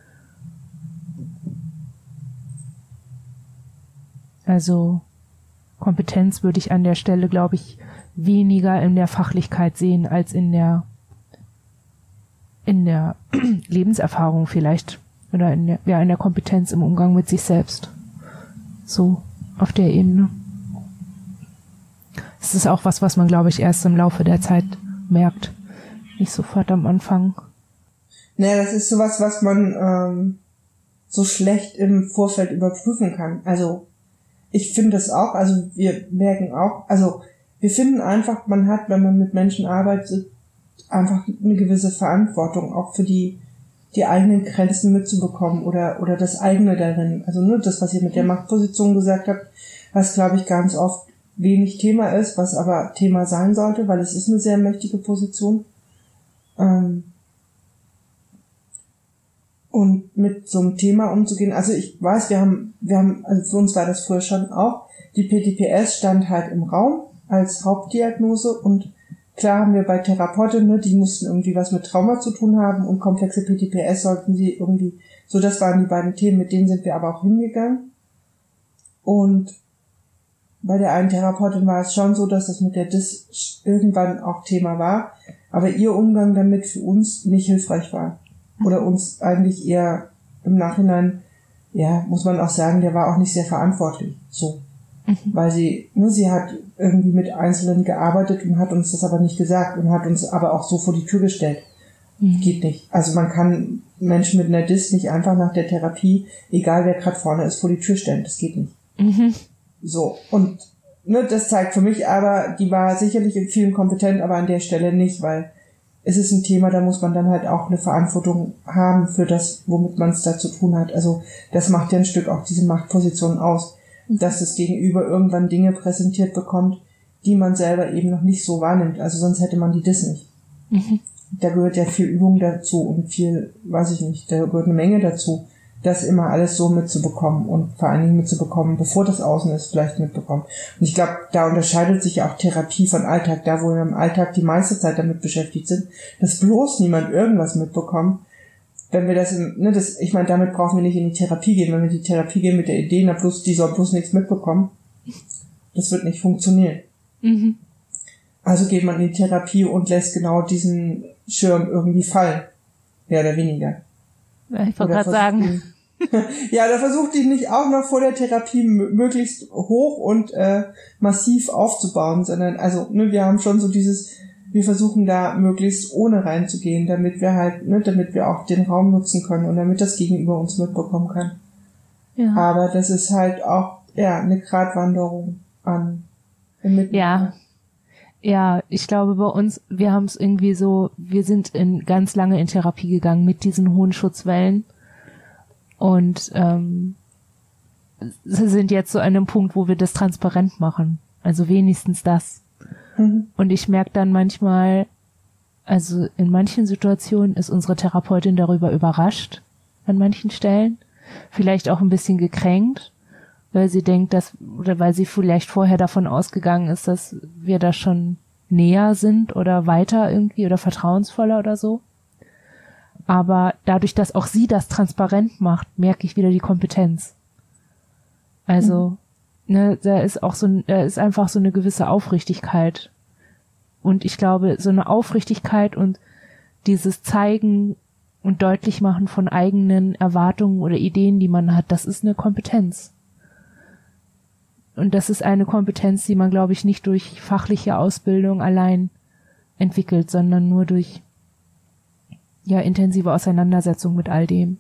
Also Kompetenz würde ich an der Stelle, glaube ich, weniger in der Fachlichkeit sehen als in der Lebenserfahrung vielleicht. Oder in der Kompetenz im Umgang mit sich selbst. So. Auf der Ebene. Es ist auch was man, glaube ich, erst im Laufe der Zeit merkt. Nicht sofort am Anfang. Naja, das ist sowas, was man so schlecht im Vorfeld überprüfen kann. Also ich finde das auch, also wir merken auch, also wir finden einfach, man hat, wenn man mit Menschen arbeitet, einfach eine gewisse Verantwortung, auch für die eigenen Grenzen mitzubekommen oder das eigene darin. Also nur das, was ihr mit der Machtposition gesagt habt, was, glaube ich, ganz oft wenig Thema ist, was aber Thema sein sollte, weil es ist eine sehr mächtige Position. Und mit so einem Thema umzugehen, also ich weiß, wir haben, also für uns war das früher schon auch, die PTPS stand halt im Raum als Hauptdiagnose und klar haben wir bei Therapeutinnen, die mussten irgendwie was mit Trauma zu tun haben und komplexe PTPS sollten sie irgendwie, so das waren die beiden Themen, mit denen sind wir aber auch hingegangen. Und bei der einen Therapeutin war es schon so, dass das mit der DIS irgendwann auch Thema war, aber ihr Umgang damit für uns nicht hilfreich war. Oder uns eigentlich eher im Nachhinein, ja, muss man auch sagen, der war auch nicht sehr verantwortlich, so. Weil sie hat irgendwie mit Einzelnen gearbeitet und hat uns das aber nicht gesagt und hat uns aber auch so vor die Tür gestellt. Geht nicht. Also man kann Menschen mit einer DIS nicht einfach nach der Therapie, egal wer gerade vorne ist, vor die Tür stellen. Das geht nicht. So. Und das zeigt für mich aber, die war sicherlich in vielen kompetent, aber an der Stelle nicht, weil es ist ein Thema, da muss man dann halt auch eine Verantwortung haben für das, womit man es da zu tun hat. Also das macht ja ein Stück auch diese Machtposition aus, dass das Gegenüber irgendwann Dinge präsentiert bekommt, die man selber eben noch nicht so wahrnimmt. Also sonst hätte man die DIS nicht. Da gehört ja viel Übung dazu und viel, weiß ich nicht, da gehört eine Menge dazu, das immer alles so mitzubekommen und vor allen Dingen mitzubekommen, bevor das Außen ist, vielleicht mitbekommen. Und ich glaube, da unterscheidet sich ja auch Therapie von Alltag, da wo wir im Alltag die meiste Zeit damit beschäftigt sind, dass bloß niemand irgendwas mitbekommt. Wenn wir das ich meine, damit brauchen wir nicht in die Therapie gehen. Wenn wir in die Therapie gehen mit der Idee, die soll bloß nichts mitbekommen, das wird nicht funktionieren. Also geht man in die Therapie und lässt genau diesen Schirm irgendwie fallen. Mehr oder weniger. Ich wollte gerade sagen. Ja, da versucht ich nicht auch noch vor der Therapie möglichst hoch und massiv aufzubauen, sondern, also, wir haben schon so wir versuchen da möglichst ohne reinzugehen, damit wir halt, damit wir auch den Raum nutzen können und damit das Gegenüber uns mitbekommen kann. Ja. Aber das ist halt auch, eine Gratwanderung an. Ja, ich glaube bei uns, wir haben es irgendwie so, wir sind ganz lange in Therapie gegangen mit diesen hohen Schutzwellen und sind jetzt so an einem Punkt, wo wir das transparent machen. Also wenigstens das. Und ich merke dann manchmal, also in manchen Situationen ist unsere Therapeutin darüber überrascht, an manchen Stellen, vielleicht auch ein bisschen gekränkt, weil sie denkt, oder weil sie vielleicht vorher davon ausgegangen ist, dass wir da schon näher sind oder weiter irgendwie oder vertrauensvoller oder so. Aber dadurch, dass auch sie das transparent macht, merke ich wieder die Kompetenz. Also, da ist einfach so eine gewisse Aufrichtigkeit. Und ich glaube, so eine Aufrichtigkeit und dieses Zeigen und Deutlichmachen von eigenen Erwartungen oder Ideen, die man hat, das ist eine Kompetenz. Und das ist eine Kompetenz, die man, glaube ich, nicht durch fachliche Ausbildung allein entwickelt, sondern nur durch intensive Auseinandersetzung mit all dem.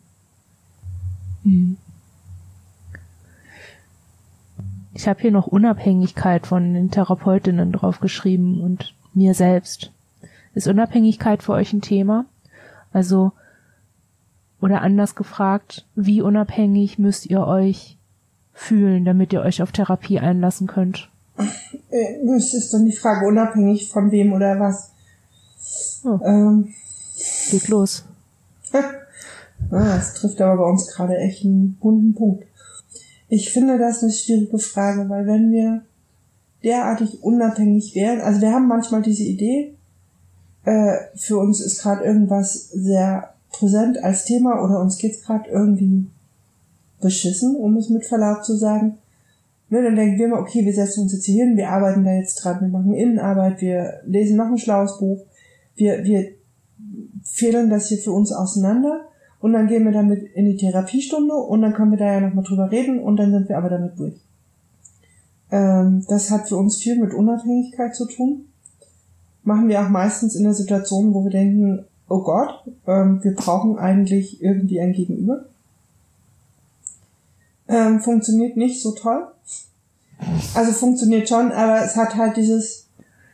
Ich habe hier noch Unabhängigkeit von den Therapeutinnen draufgeschrieben und mir selbst. Ist Unabhängigkeit für euch ein Thema? Also, oder anders gefragt, wie unabhängig müsst ihr euch fühlen, damit ihr euch auf Therapie einlassen könnt? Das ist dann die Frage, unabhängig von wem oder was. Geht los. Das trifft aber bei uns gerade echt einen wunden Punkt. Ich finde das eine schwierige Frage, weil wenn wir derartig unabhängig wären, also wir haben manchmal diese Idee, für uns ist gerade irgendwas sehr präsent als Thema oder uns geht's gerade irgendwie beschissen, um es mit Verlaub zu sagen. Dann denken wir immer, okay, wir setzen uns jetzt hier hin, wir arbeiten da jetzt dran, wir machen Innenarbeit, wir lesen noch ein schlaues Buch, wir fädeln das hier für uns auseinander und dann gehen wir damit in die Therapiestunde und dann können wir da ja nochmal drüber reden und dann sind wir aber damit durch. Das hat für uns viel mit Unabhängigkeit zu tun. Machen wir auch meistens in der Situation, wo wir denken, oh Gott, wir brauchen eigentlich irgendwie ein Gegenüber. Funktioniert nicht so toll. Also funktioniert schon, aber es hat halt dieses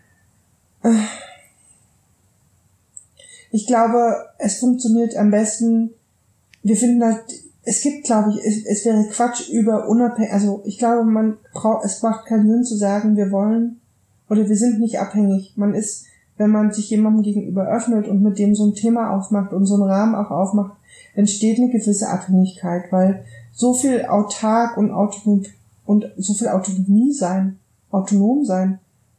ich glaube, es funktioniert am besten, wir finden halt, es gibt, glaube ich, es wäre Quatsch über unabhängig, also ich glaube, es macht keinen Sinn zu sagen, wir wollen, oder wir sind nicht abhängig. Man ist, wenn man sich jemandem gegenüber öffnet und mit dem so ein Thema aufmacht und so einen Rahmen auch aufmacht, entsteht eine gewisse Abhängigkeit, weil so viel autark und so viel autonom sein,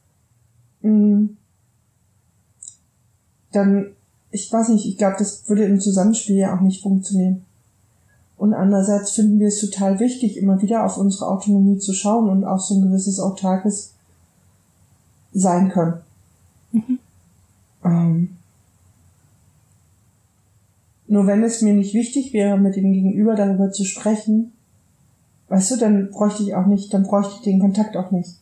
dann, ich weiß nicht, ich glaube, das würde im Zusammenspiel ja auch nicht funktionieren. Und andererseits finden wir es total wichtig, immer wieder auf unsere Autonomie zu schauen und auf so ein gewisses autarkes sein können. Nur wenn es mir nicht wichtig wäre, mit dem Gegenüber darüber zu sprechen, weißt du, dann bräuchte ich den Kontakt auch nicht.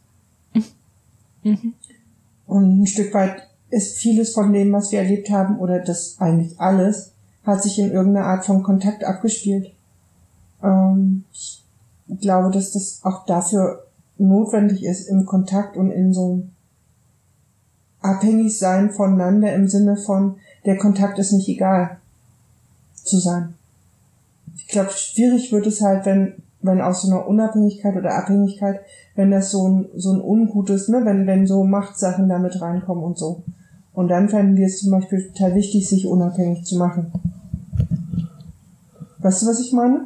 Und ein Stück weit ist vieles von dem, was wir erlebt haben, oder das eigentlich alles, hat sich in irgendeiner Art von Kontakt abgespielt. Ich glaube, dass das auch dafür notwendig ist, im Kontakt und in so einem Abhängigsein voneinander im Sinne von, der Kontakt ist nicht egal zu sein. Ich glaube, schwierig wird es halt, wenn aus so einer Unabhängigkeit oder Abhängigkeit, wenn das so ein ungutes, ne, wenn so Machtsachen damit reinkommen und so. Und dann fänden wir es zum Beispiel total wichtig, sich unabhängig zu machen. Weißt du, was ich meine?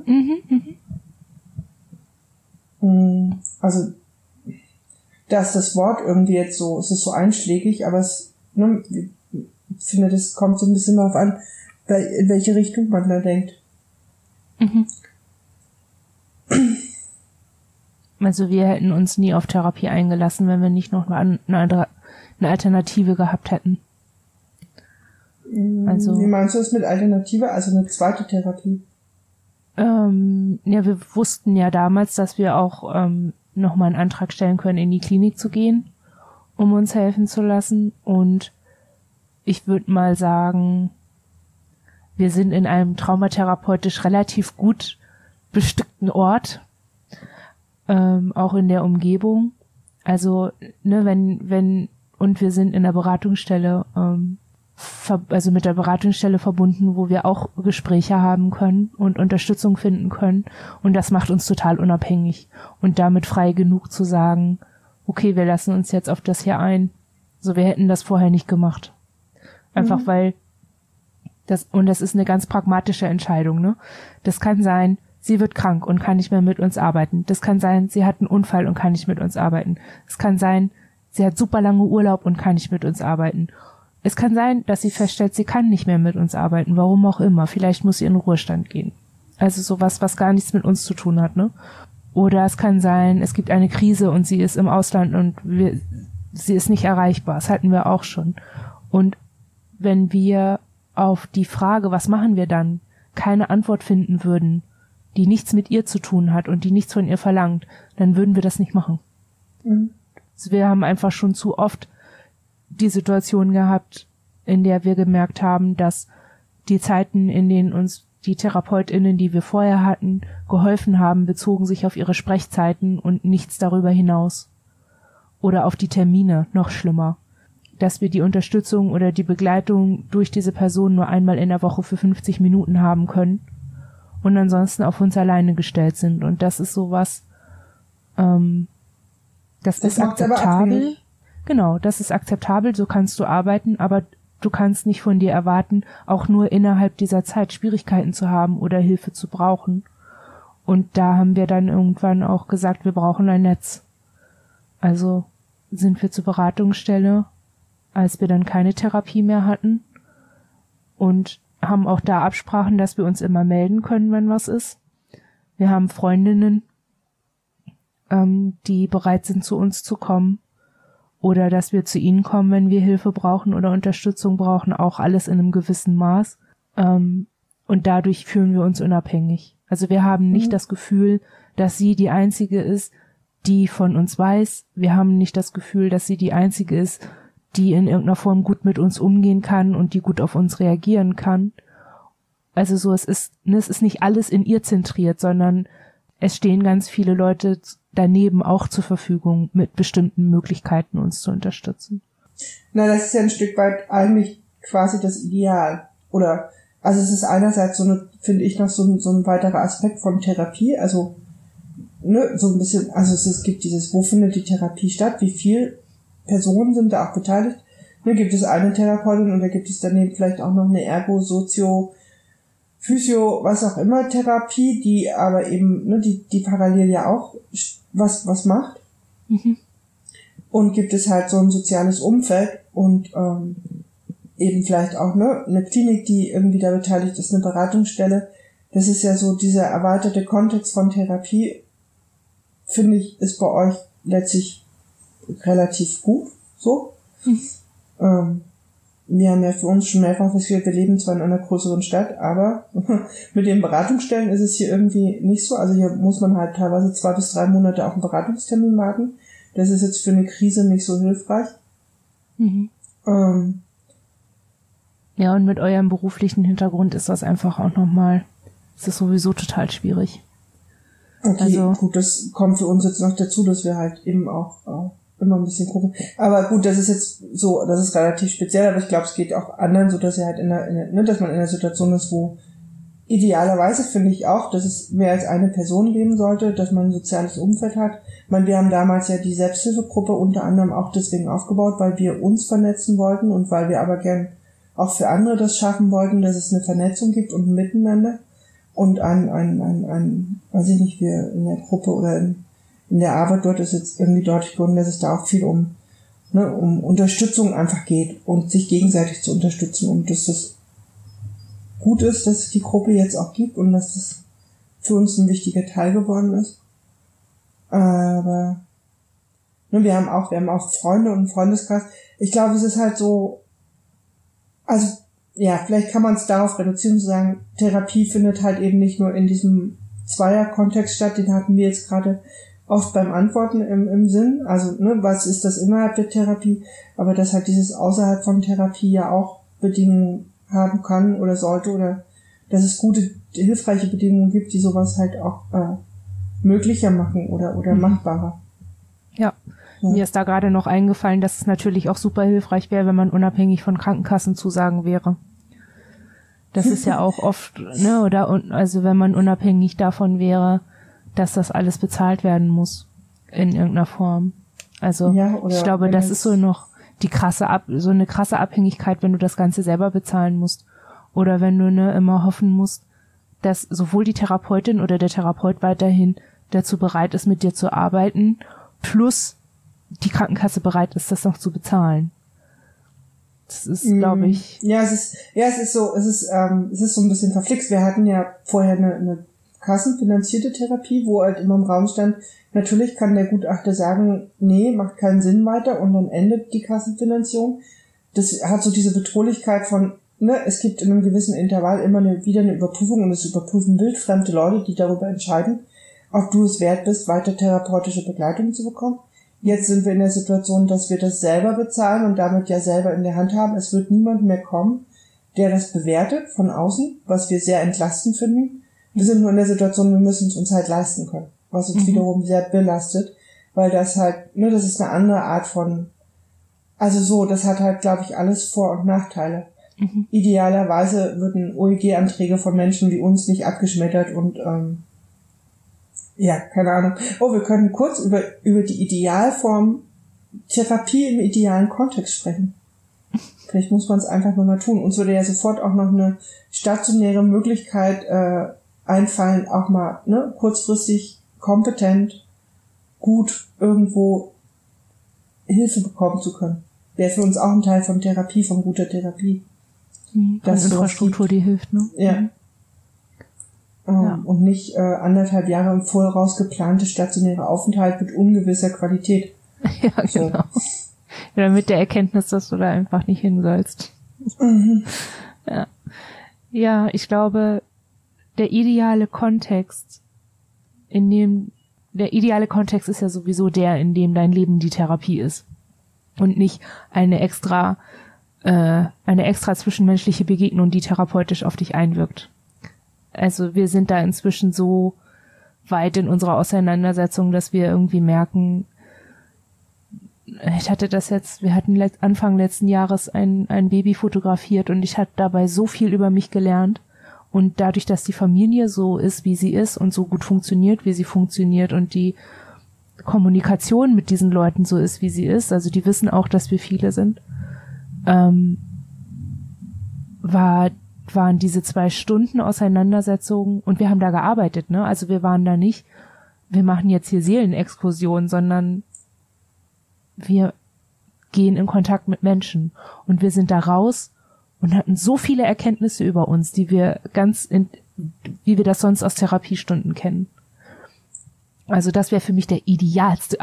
Also, da ist das Wort irgendwie jetzt so, es ist so einschlägig, aber ich finde, das kommt so ein bisschen darauf an, in welche Richtung man da denkt. Also wir hätten uns nie auf Therapie eingelassen, wenn wir nicht noch eine Alternative gehabt hätten. Also, wie meinst du das mit Alternative? Also eine zweite Therapie? Wir wussten ja damals, dass wir auch nochmal einen Antrag stellen können, in die Klinik zu gehen, um uns helfen zu lassen. Und ich würde mal sagen, wir sind in einem traumatherapeutisch relativ gut bestückten Ort, auch in der Umgebung. Also, ne, und wir sind in der Beratungsstelle, also mit der Beratungsstelle verbunden, wo wir auch Gespräche haben können und Unterstützung finden können. Und das macht uns total unabhängig und damit frei genug zu sagen, okay, wir lassen uns jetzt auf das hier ein. So, wir hätten das vorher nicht gemacht. Einfach weil das ist eine ganz pragmatische Entscheidung, ne? Das kann sein, sie wird krank und kann nicht mehr mit uns arbeiten. Das kann sein, sie hat einen Unfall und kann nicht mit uns arbeiten. Es kann sein, sie hat super lange Urlaub und kann nicht mit uns arbeiten. Es kann sein, dass sie feststellt, sie kann nicht mehr mit uns arbeiten, warum auch immer. Vielleicht muss sie in den Ruhestand gehen. Also sowas, was gar nichts mit uns zu tun hat, ne? Oder es kann sein, es gibt eine Krise und sie ist im Ausland und sie ist nicht erreichbar. Das hatten wir auch schon. Und wenn wir auf die Frage, was machen wir dann, keine Antwort finden würden, die nichts mit ihr zu tun hat und die nichts von ihr verlangt, dann würden wir das nicht machen. Mhm. Also wir haben einfach schon zu oft die Situation gehabt, in der wir gemerkt haben, dass die Zeiten, in denen uns die TherapeutInnen, die wir vorher hatten, geholfen haben, bezogen sich auf ihre Sprechzeiten und nichts darüber hinaus. Oder auf die Termine, noch schlimmer. Dass wir die Unterstützung oder die Begleitung durch diese Person nur einmal in der Woche für 50 Minuten haben können und ansonsten auf uns alleine gestellt sind. Und das ist sowas, das ist akzeptabel. Genau, das ist akzeptabel, so kannst du arbeiten, aber du kannst nicht von dir erwarten, auch nur innerhalb dieser Zeit Schwierigkeiten zu haben oder Hilfe zu brauchen. Und da haben wir dann irgendwann auch gesagt, wir brauchen ein Netz. Also sind wir zur Beratungsstelle, als wir dann keine Therapie mehr hatten und haben auch da Absprachen, dass wir uns immer melden können, wenn was ist. Wir haben Freundinnen, die bereit sind, zu uns zu kommen. Oder dass wir zu ihnen kommen, wenn wir Hilfe brauchen oder Unterstützung brauchen, auch alles in einem gewissen Maß. Und dadurch fühlen wir uns unabhängig. Also wir haben nicht das Gefühl, dass sie die Einzige ist, die von uns weiß. Wir haben nicht das Gefühl, dass sie die Einzige ist, die in irgendeiner Form gut mit uns umgehen kann und die gut auf uns reagieren kann. Also so, es ist nicht alles in ihr zentriert, sondern es stehen ganz viele Leute daneben auch zur Verfügung, mit bestimmten Möglichkeiten uns zu unterstützen. Na, das ist ja ein Stück weit eigentlich quasi das Ideal. Oder, also es ist einerseits so eine, finde ich, noch so ein weiterer Aspekt von Therapie, also, ne, so ein bisschen, also es gibt dieses, wo findet die Therapie statt, wie viel Personen sind da auch beteiligt. Ne, gibt es eine Therapeutin und da gibt es daneben vielleicht auch noch eine Ergo, Sozio, Physio, was auch immer Therapie, die aber eben, ne, die parallel ja auch was macht. Mhm. Und gibt es halt so ein soziales Umfeld und eben vielleicht auch, ne, eine Klinik, die irgendwie da beteiligt ist, eine Beratungsstelle. Das ist ja so dieser erweiterte Kontext von Therapie, finde ich, ist bei euch letztlich relativ gut, so. Mhm. Wir haben ja für uns schon mehrfach festgestellt, wir leben zwar in einer größeren Stadt, aber mit den Beratungsstellen ist es hier irgendwie nicht so. Also hier muss man halt teilweise 2 bis 3 Monate auf einen Beratungstermin warten. Das ist jetzt für eine Krise nicht so hilfreich. Mhm. Ja, und mit eurem beruflichen Hintergrund ist das einfach auch nochmal, ist das sowieso total schwierig. Okay, also, gut, das kommt für uns jetzt noch dazu, dass wir halt eben auch immer ein bisschen gucken. Aber gut, das ist jetzt so, das ist relativ speziell, aber ich glaube, es geht auch anderen, so dass ihr halt dass man in einer Situation ist, wo idealerweise finde ich auch, dass es mehr als eine Person geben sollte, dass man ein soziales Umfeld hat. Ich meine, wir haben damals ja die Selbsthilfegruppe unter anderem auch deswegen aufgebaut, weil wir uns vernetzen wollten und weil wir aber gern auch für andere das schaffen wollten, dass es eine Vernetzung gibt und ein Miteinander und weiß ich nicht, wir in der Gruppe oder in der Arbeit dort ist jetzt irgendwie deutlich geworden, dass es da auch viel um Unterstützung einfach geht und sich gegenseitig zu unterstützen und dass das gut ist, dass es die Gruppe jetzt auch gibt und dass das für uns ein wichtiger Teil geworden ist. Aber wir haben auch Freunde und einen Freundeskreis. Ich glaube, es ist halt so, also ja, vielleicht kann man es darauf reduzieren zu sagen, Therapie findet halt eben nicht nur in diesem Zweier-Kontext statt, den hatten wir jetzt gerade oft beim Antworten im Sinn, also was ist das innerhalb der Therapie, aber dass halt dieses außerhalb von Therapie ja auch Bedingungen haben kann oder sollte oder dass es gute, hilfreiche Bedingungen gibt, die sowas halt auch möglicher machen oder machbarer. Ja. Mir ist da gerade noch eingefallen, dass es natürlich auch super hilfreich wäre, wenn man unabhängig von Krankenkassenzusagen wäre. Das ist ja auch oft, also wenn man unabhängig davon dass das alles bezahlt werden muss in irgendeiner Form. Also ich glaube, das ist so noch so eine krasse Abhängigkeit, wenn du das Ganze selber bezahlen musst. Oder wenn du immer hoffen musst, dass sowohl die Therapeutin oder der Therapeut weiterhin dazu bereit ist, mit dir zu arbeiten, plus die Krankenkasse bereit ist, das noch zu bezahlen. Das ist, glaube ich. Ja, es ist so ein bisschen verflixt. Wir hatten ja vorher eine kassenfinanzierte Therapie, wo halt immer im Raum stand, natürlich kann der Gutachter sagen, nee, macht keinen Sinn weiter und dann endet die Kassenfinanzierung. Das hat so diese Bedrohlichkeit von, ne, es gibt in einem gewissen Intervall immer wieder eine Überprüfung und es überprüfen wildfremde Leute, die darüber entscheiden, ob du es wert bist, weiter therapeutische Begleitung zu bekommen. Jetzt sind wir in der Situation, dass wir das selber bezahlen und damit ja selber in der Hand haben. Es wird niemand mehr kommen, der das bewertet von außen, was wir sehr entlastend finden. Wir sind nur in der Situation, wir müssen es uns halt leisten können, was uns wiederum sehr belastet, weil das halt, ne, das ist eine andere Art von, also so, das hat halt, glaube ich, alles Vor- und Nachteile. Idealerweise würden OEG-Anträge von Menschen wie uns nicht abgeschmettert und ja, keine Ahnung. Oh, wir können kurz über die Idealform Therapie im idealen Kontext sprechen. Vielleicht muss man es einfach nochmal tun. Uns würde ja sofort auch noch eine stationäre Möglichkeit einfallen, auch mal kurzfristig, kompetent, gut irgendwo Hilfe bekommen zu können. Wäre für uns auch ein Teil von Therapie, von guter Therapie. Von Infrastruktur, die hilft, ne? Ja. Und nicht 1,5 Jahre im Voraus geplante stationäre Aufenthalt mit ungewisser Qualität. Ja, genau. Oder mit der Erkenntnis, dass du da einfach nicht hin sollst. Ja, ich glaube, der ideale Kontext ist ja sowieso der, in dem dein Leben die Therapie ist. Und nicht eine extra zwischenmenschliche Begegnung, die therapeutisch auf dich einwirkt. Also wir sind da inzwischen so weit in unserer Auseinandersetzung, dass wir irgendwie merken, wir hatten Anfang letzten Jahres ein Baby fotografiert und ich hatte dabei so viel über mich gelernt. Und dadurch, dass die Familie so ist, wie sie ist und so gut funktioniert, wie sie funktioniert und die Kommunikation mit diesen Leuten so ist, wie sie ist, also die wissen auch, dass wir viele sind, waren diese 2 Stunden Auseinandersetzung und wir haben da gearbeitet, ne? Also wir waren da nicht, wir machen jetzt hier Seelenexkursion, sondern wir gehen in Kontakt mit Menschen und wir sind da raus und hatten so viele Erkenntnisse über uns, wie wir das sonst aus Therapiestunden kennen. Also das wäre für mich der idealste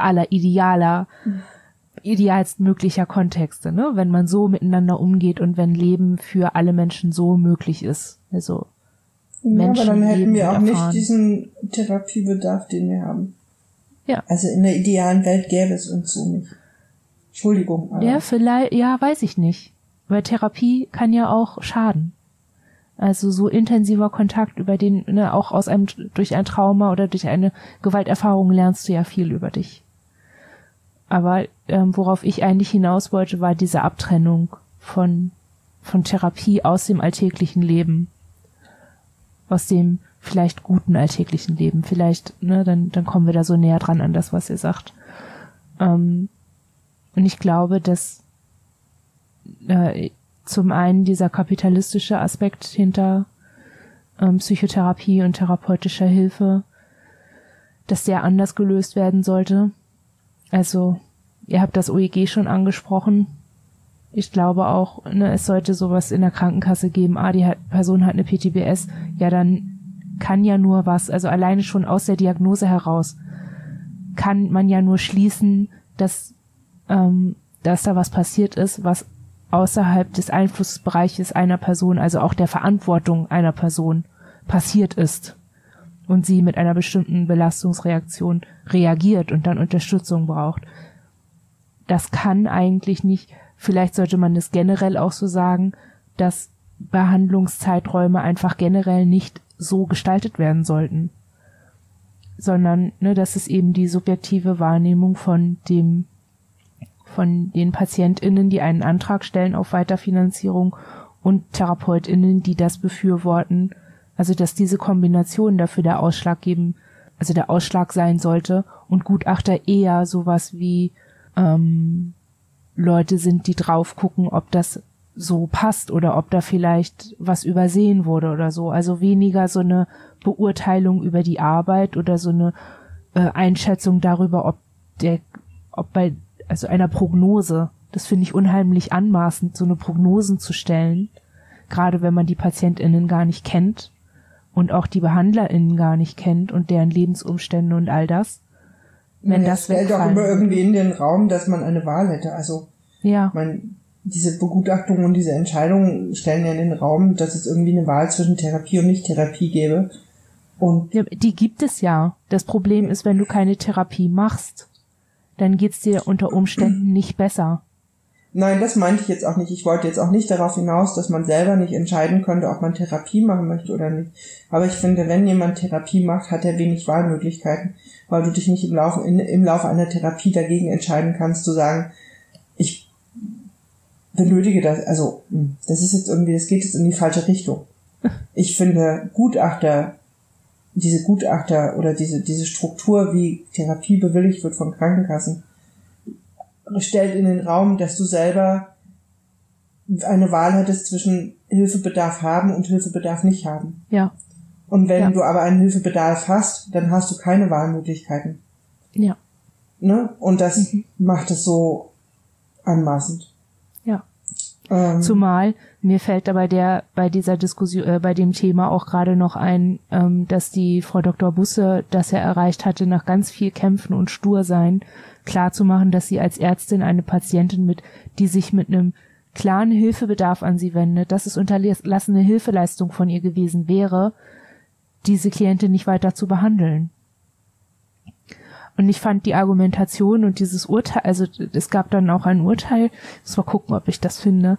idealst möglicher Kontexte, ne? Wenn man so miteinander umgeht und wenn Leben für alle Menschen so möglich ist. Also Menschen, aber dann hätten wir auch erfahren. nicht diesen Therapiebedarf, den wir haben. Ja. Also in der idealen Welt gäbe es uns so nicht. Entschuldigung. Aber Ja, vielleicht, ja, weiß ich nicht. Weil Therapie kann ja auch schaden. Also so intensiver Kontakt über den, ne, auch durch ein Trauma oder durch eine Gewalterfahrung lernst du ja viel über dich. Aber worauf ich eigentlich hinaus wollte, war diese Abtrennung von Therapie aus dem alltäglichen Leben. Aus dem vielleicht guten alltäglichen Leben. Vielleicht, ne, dann kommen wir da so näher dran an das, was ihr sagt. Und ich glaube, dass zum einen dieser kapitalistische Aspekt hinter Psychotherapie und therapeutischer Hilfe, dass der anders gelöst werden sollte. Also, ihr habt das OEG schon angesprochen. Ich glaube auch, ne, es sollte sowas in der Krankenkasse geben. Die Person hat eine PTBS. Ja, dann kann ja nur was, also alleine schon aus der Diagnose heraus, kann man ja nur schließen, dass da was passiert ist, was außerhalb des Einflussbereiches einer Person, also auch der Verantwortung einer Person passiert ist und sie mit einer bestimmten Belastungsreaktion reagiert und dann Unterstützung braucht. Das kann eigentlich nicht, vielleicht sollte man das generell auch so sagen, dass Behandlungszeiträume einfach generell nicht so gestaltet werden sollten, sondern, ne, dass es eben die subjektive Wahrnehmung von den PatientInnen, die einen Antrag stellen auf Weiterfinanzierung und TherapeutInnen, die das befürworten, also dass diese Kombination dafür der Ausschlag sein sollte und Gutachter eher sowas wie Leute sind, die drauf gucken, ob das so passt oder ob da vielleicht was übersehen wurde oder so. Also weniger so eine Beurteilung über die Arbeit oder so eine Einschätzung darüber, ob bei einer Prognose Das finde ich unheimlich anmaßend, so eine Prognosen zu stellen, gerade wenn man die PatientInnen gar nicht kennt und auch die BehandlerInnen gar nicht kennt und deren Lebensumstände und all das. Wenn das stellt auch immer irgendwie in den Raum, dass man eine Wahl hätte. Also, diese Begutachtung und diese Entscheidungen stellen ja in den Raum, dass es irgendwie eine Wahl zwischen Therapie und Nicht-Therapie gäbe. Und ja, die gibt es ja. Das Problem ist, wenn du keine Therapie machst, dann geht's dir unter Umständen nicht besser. Nein, das meinte ich jetzt auch nicht. Ich wollte jetzt auch nicht darauf hinaus, dass man selber nicht entscheiden könnte, ob man Therapie machen möchte oder nicht. Aber ich finde, wenn jemand Therapie macht, hat er wenig Wahlmöglichkeiten, weil du dich nicht im Laufe einer Therapie dagegen entscheiden kannst, zu sagen, ich benötige das. Also, das ist jetzt irgendwie, das geht jetzt in die falsche Richtung. Ich finde, diese Gutachter oder diese Struktur, wie Therapie bewilligt wird von Krankenkassen, stellt in den Raum, dass du selber eine Wahl hättest zwischen Hilfebedarf haben und Hilfebedarf nicht haben. Ja. Und wenn du aber einen Hilfebedarf hast, dann hast du keine Wahlmöglichkeiten. Ja. Ne? Und das macht es so anmaßend. Ja. Zumal mir fällt dabei bei dieser Diskussion, bei dem Thema auch gerade noch ein, dass die Frau Dr. Busse das ja erreicht hatte, nach ganz viel Kämpfen und Stursein klarzumachen, dass sie als Ärztin eine Patientin die sich mit einem klaren Hilfebedarf an sie wendet, dass es unterlassene Hilfeleistung von ihr gewesen wäre, diese Klientin nicht weiter zu behandeln. Und ich fand die Argumentation und dieses Urteil, also es gab dann auch ein Urteil, muss mal gucken, ob ich das finde,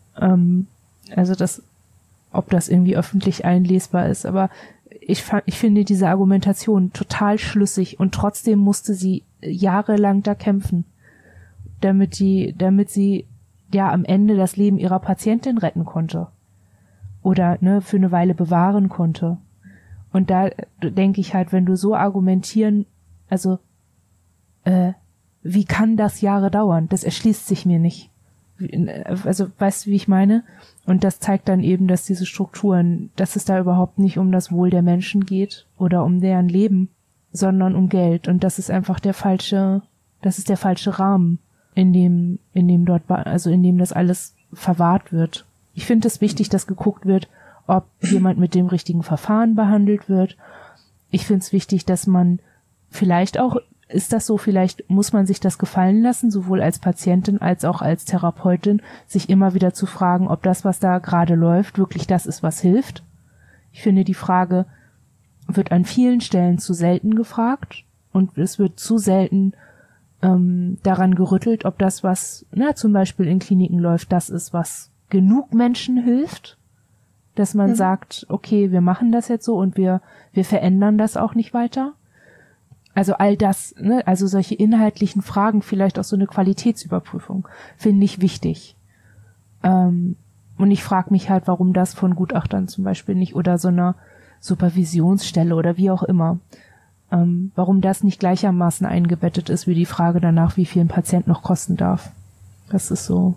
ob das irgendwie öffentlich einlesbar ist, aber ich finde diese Argumentation total schlüssig und trotzdem musste sie jahrelang da kämpfen, damit sie ja am Ende das Leben ihrer Patientin retten konnte oder für eine Weile bewahren konnte. Und da denke ich halt, wenn du so argumentieren, also wie kann das Jahre dauern? Das erschließt sich mir nicht. Also weißt du, wie ich meine? Und das zeigt dann eben, dass diese Strukturen, dass es da überhaupt nicht um das Wohl der Menschen geht oder um deren Leben, sondern um Geld. Und das ist einfach der falsche Rahmen, in dem das alles verwahrt wird. Ich finde es wichtig, dass geguckt wird, ob jemand mit dem richtigen Verfahren behandelt wird. Ich finde es wichtig, dass man vielleicht muss man sich das gefallen lassen, sowohl als Patientin als auch als Therapeutin, sich immer wieder zu fragen, ob das, was da gerade läuft, wirklich das ist, was hilft. Ich finde, die Frage wird an vielen Stellen zu selten gefragt und es wird zu selten daran gerüttelt, ob das, was zum Beispiel in Kliniken läuft, das ist, was genug Menschen hilft, dass man sagt, okay, wir machen das jetzt so und wir verändern das auch nicht weiter. Also all das, also solche inhaltlichen Fragen, vielleicht auch so eine Qualitätsüberprüfung, finde ich wichtig. Und ich frage mich halt, warum das von Gutachtern zum Beispiel nicht oder so einer Supervisionsstelle oder wie auch immer, warum das nicht gleichermaßen eingebettet ist wie die Frage danach, wie viel ein Patient noch kosten darf. Das ist so.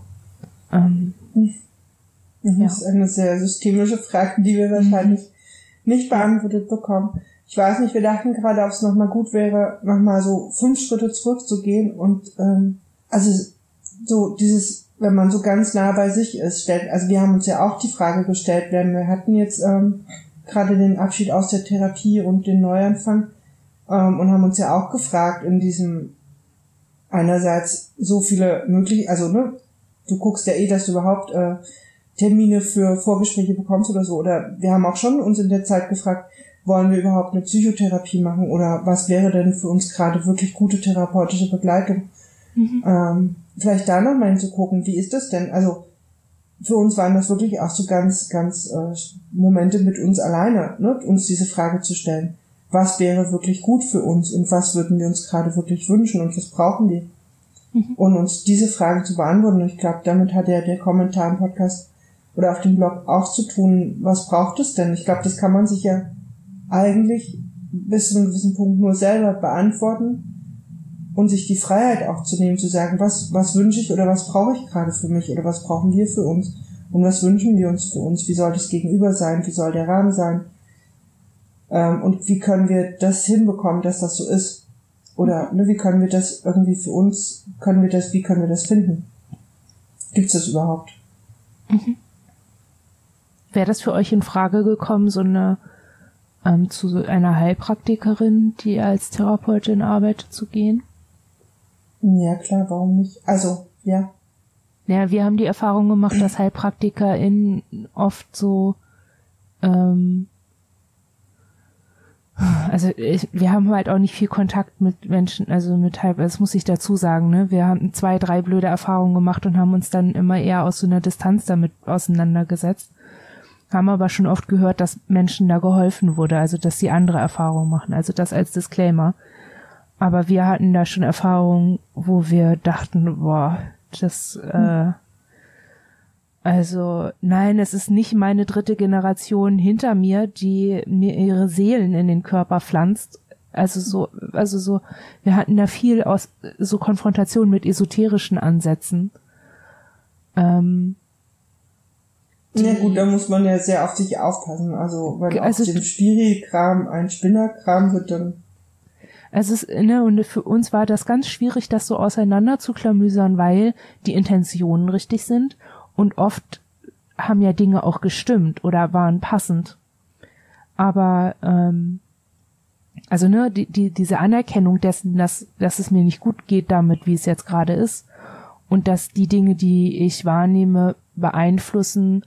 Das ist eine sehr systemische Frage, die wir wahrscheinlich nicht beantwortet bekommen. Ich weiß nicht, wir dachten gerade, ob es nochmal gut wäre, nochmal so 5 Schritte zurückzugehen und also so dieses, wenn man so ganz nah bei sich ist, also wir haben uns ja auch die Frage gestellt, wir hatten jetzt gerade den Abschied aus der Therapie und den Neuanfang und haben uns ja auch gefragt in diesem einerseits so viele möglich, also du guckst ja dass du überhaupt Termine für Vorgespräche bekommst oder so, oder wir haben auch schon uns in der Zeit gefragt, wollen wir überhaupt eine Psychotherapie machen oder was wäre denn für uns gerade wirklich gute therapeutische Begleitung? Vielleicht da noch mal hinzugucken, wie ist das denn? Also für uns waren das wirklich auch so ganz, ganz Momente mit uns alleine, uns diese Frage zu stellen. Was wäre wirklich gut für uns und was würden wir uns gerade wirklich wünschen und was brauchen wir? Und uns diese Fragen zu beantworten. Und ich glaube, damit hat ja der Kommentar im Podcast oder auf dem Blog auch zu tun, was braucht es denn? Ich glaube, das kann man sich ja eigentlich bis zu einem gewissen Punkt nur selber beantworten und sich die Freiheit auch zu nehmen, zu sagen, was wünsche ich oder was brauche ich gerade für mich oder was brauchen wir für uns und was wünschen wir uns für uns, wie soll das Gegenüber sein, wie soll der Rahmen sein und wie können wir das hinbekommen, dass das so ist oder wie können wir das irgendwie für uns, wie können wir das finden? Gibt's das überhaupt? Mhm. Wäre das für euch in Frage gekommen, so eine zu so einer Heilpraktikerin, die als Therapeutin arbeitet, zu gehen? Ja, klar, warum nicht? Also, ja. Ja, wir haben die Erfahrung gemacht, dass HeilpraktikerInnen oft so wir haben halt auch nicht viel Kontakt mit Menschen, also das muss ich dazu sagen, ne? Wir haben 2, 3 blöde Erfahrungen gemacht und haben uns dann immer eher aus so einer Distanz damit auseinandergesetzt. Haben aber schon oft gehört, dass Menschen da geholfen wurde, also dass sie andere Erfahrungen machen, also das als Disclaimer. Aber wir hatten da schon Erfahrungen, wo wir dachten, boah, also nein, es ist nicht meine 3. Generation hinter mir, die mir ihre Seelen in den Körper pflanzt. Also so, wir hatten da viel aus so Konfrontation mit esoterischen Ansätzen. Ja gut, da muss man ja sehr auf sich aufpassen. Also wenn aus dem Spiri-Kram ein Spinnerkram wird, dann... Also und für uns war das ganz schwierig, das so auseinander zu klamüsern, weil die Intentionen richtig sind. Und oft haben ja Dinge auch gestimmt oder waren passend. Aber diese Anerkennung dessen, dass es mir nicht gut geht damit, wie es jetzt gerade ist, und dass die Dinge, die ich wahrnehme, beeinflussen,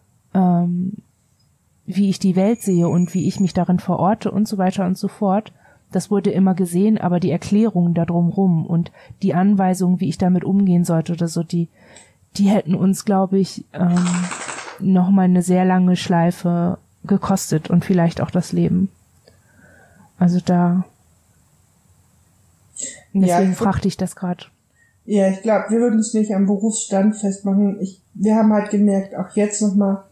wie ich die Welt sehe und wie ich mich darin verorte und so weiter und so fort, das wurde immer gesehen, aber die Erklärungen da drumrum und die Anweisungen, wie ich damit umgehen sollte oder so, die hätten uns, glaube ich, noch mal eine sehr lange Schleife gekostet und vielleicht auch das Leben. Also deswegen fragte ich das gerade. Ja, ich glaube, wir würden es nicht am Berufsstand festmachen. Wir haben halt gemerkt, auch jetzt nochmal,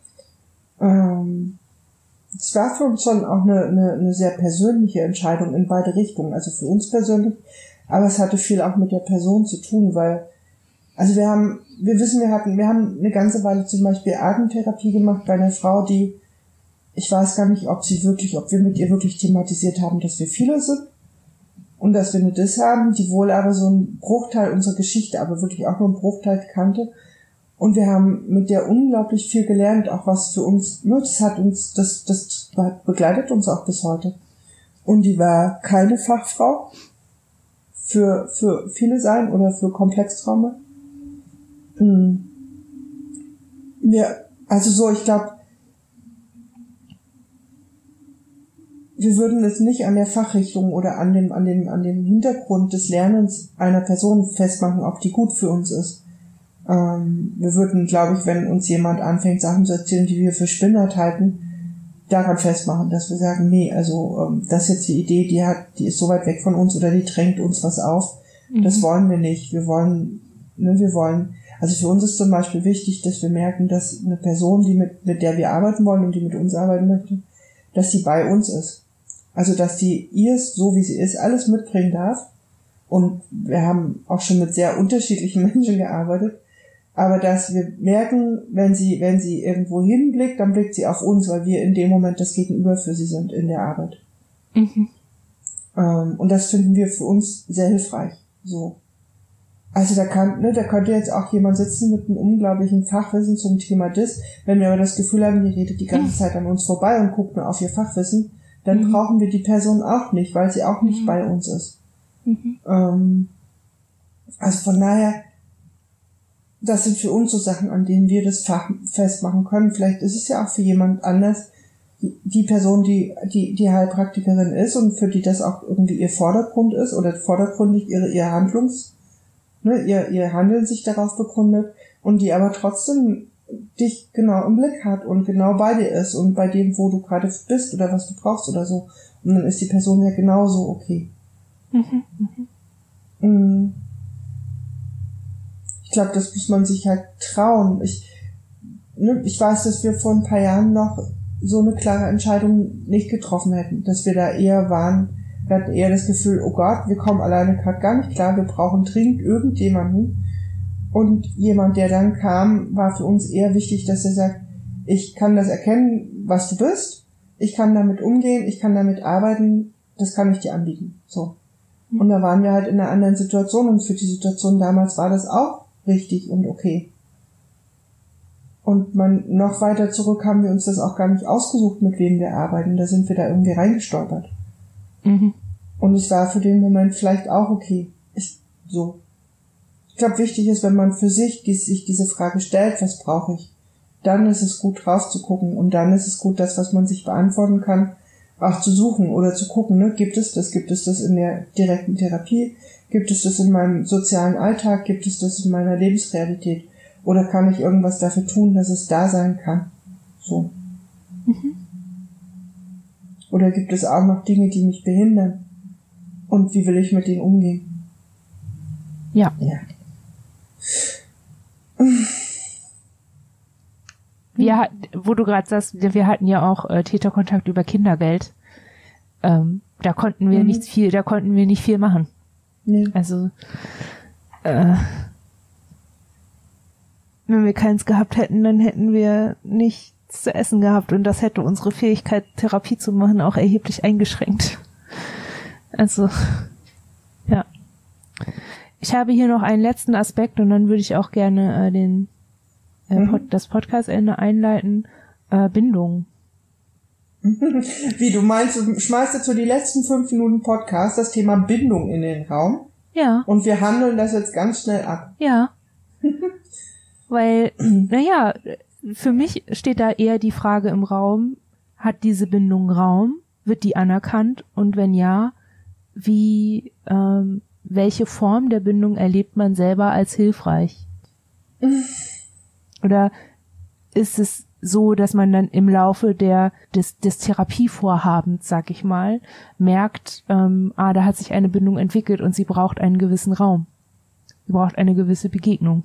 es war für uns schon auch eine sehr persönliche Entscheidung in beide Richtungen, also für uns persönlich, aber es hatte viel auch mit der Person zu tun, weil, also wir haben eine ganze Weile zum Beispiel Atemtherapie gemacht bei einer Frau, die, ich weiß gar nicht, ob wir mit ihr wirklich thematisiert haben, dass wir viele sind und dass wir eine Dis haben, die wohl aber so einen Bruchteil unserer Geschichte, aber wirklich auch nur einen Bruchteil kannte. Und wir haben mit der unglaublich viel gelernt, auch was für uns, das begleitet uns auch bis heute. Und die war keine Fachfrau für viele sein oder für Komplextrauma. Ich glaube, wir würden es nicht an der Fachrichtung oder an dem Hintergrund des Lernens einer Person festmachen, ob die gut für uns ist. Wir würden, glaube ich, wenn uns jemand anfängt, Sachen zu erzählen, die wir für Spinnert halten, daran festmachen, dass wir sagen, nee, also das ist jetzt die Idee, die ist so weit weg von uns oder die drängt uns was auf. Das wollen wir nicht. Wir wollen, also für uns ist zum Beispiel wichtig, dass wir merken, dass eine Person, die mit der wir arbeiten wollen und die mit uns arbeiten möchte, dass sie bei uns ist. Also dass die ihr so wie sie ist, alles mitbringen darf. Und wir haben auch schon mit sehr unterschiedlichen Menschen gearbeitet. Aber dass wir merken, wenn sie irgendwo hinblickt, dann blickt sie auf uns, weil wir in dem Moment das Gegenüber für sie sind in der Arbeit. Und das finden wir für uns sehr hilfreich. So. Also da könnte jetzt auch jemand sitzen mit einem unglaublichen Fachwissen zum Thema Dis. Wenn wir aber das Gefühl haben, die redet die ganze Zeit an uns vorbei und guckt nur auf ihr Fachwissen, dann brauchen wir die Person auch nicht, weil sie auch nicht bei uns ist. Also von daher, das sind für uns so Sachen, an denen wir das Fach festmachen können. Vielleicht ist es ja auch für jemand anders die Person, die Heilpraktikerin ist und für die das auch irgendwie ihr Vordergrund ist oder vordergründig ihr Handeln sich darauf begründet und die aber trotzdem dich genau im Blick hat und genau bei dir ist und bei dem, wo du gerade bist oder was du brauchst oder so. Und dann ist die Person ja genauso okay. Ich glaube, das muss man sich halt trauen. Ich weiß, dass wir vor ein paar Jahren noch so eine klare Entscheidung nicht getroffen hätten, dass wir da eher waren, wir hatten eher das Gefühl, oh Gott, wir kommen alleine gerade gar nicht klar, wir brauchen dringend irgendjemanden. Und jemand, der dann kam, war für uns eher wichtig, dass er sagt, ich kann das erkennen, was du bist, ich kann damit umgehen, ich kann damit arbeiten, das kann ich dir anbieten. So. Und da waren wir halt in einer anderen Situation und für die Situation damals war das auch richtig und okay. Und noch weiter zurück haben wir uns das auch gar nicht ausgesucht, mit wem wir arbeiten. Da sind wir da irgendwie reingestolpert. Mhm. Und es war für den Moment vielleicht auch okay. Ich glaube, wichtig ist, wenn man für sich diese Frage stellt, was brauche ich? Dann ist es gut, drauf zu gucken. Und dann ist es gut, das, was man sich beantworten kann, auch zu suchen oder zu gucken, ne? Gibt es das in der direkten Therapie? Gibt es das in meinem sozialen Alltag? Gibt es das in meiner Lebensrealität? Oder kann ich irgendwas dafür tun, dass es da sein kann? So. Mhm. Oder gibt es auch noch Dinge, die mich behindern? Und wie will ich mit denen umgehen? Ja. Wo du gerade sagst, wir hatten ja auch Täterkontakt über Kindergeld. Da konnten wir nicht viel machen. Nee. Also, wenn wir keins gehabt hätten, dann hätten wir nichts zu essen gehabt und das hätte unsere Fähigkeit, Therapie zu machen, auch erheblich eingeschränkt. Also, ja. Ich habe hier noch einen letzten Aspekt und dann würde ich auch gerne das Podcast-Ende einleiten. Bindung. Wie, du meinst, du schmeißt jetzt so die letzten 5 Minuten Podcast das Thema Bindung in den Raum? Ja. Und wir handeln das jetzt ganz schnell ab. Ja. Weil, naja, für mich steht da eher die Frage im Raum, hat diese Bindung Raum? Wird die anerkannt? Und wenn ja, welche Form der Bindung erlebt man selber als hilfreich? Oder ist es so, dass man dann im Laufe des Therapievorhabens, sag ich mal, merkt, da hat sich eine Bindung entwickelt und sie braucht einen gewissen Raum. Sie braucht eine gewisse Begegnung.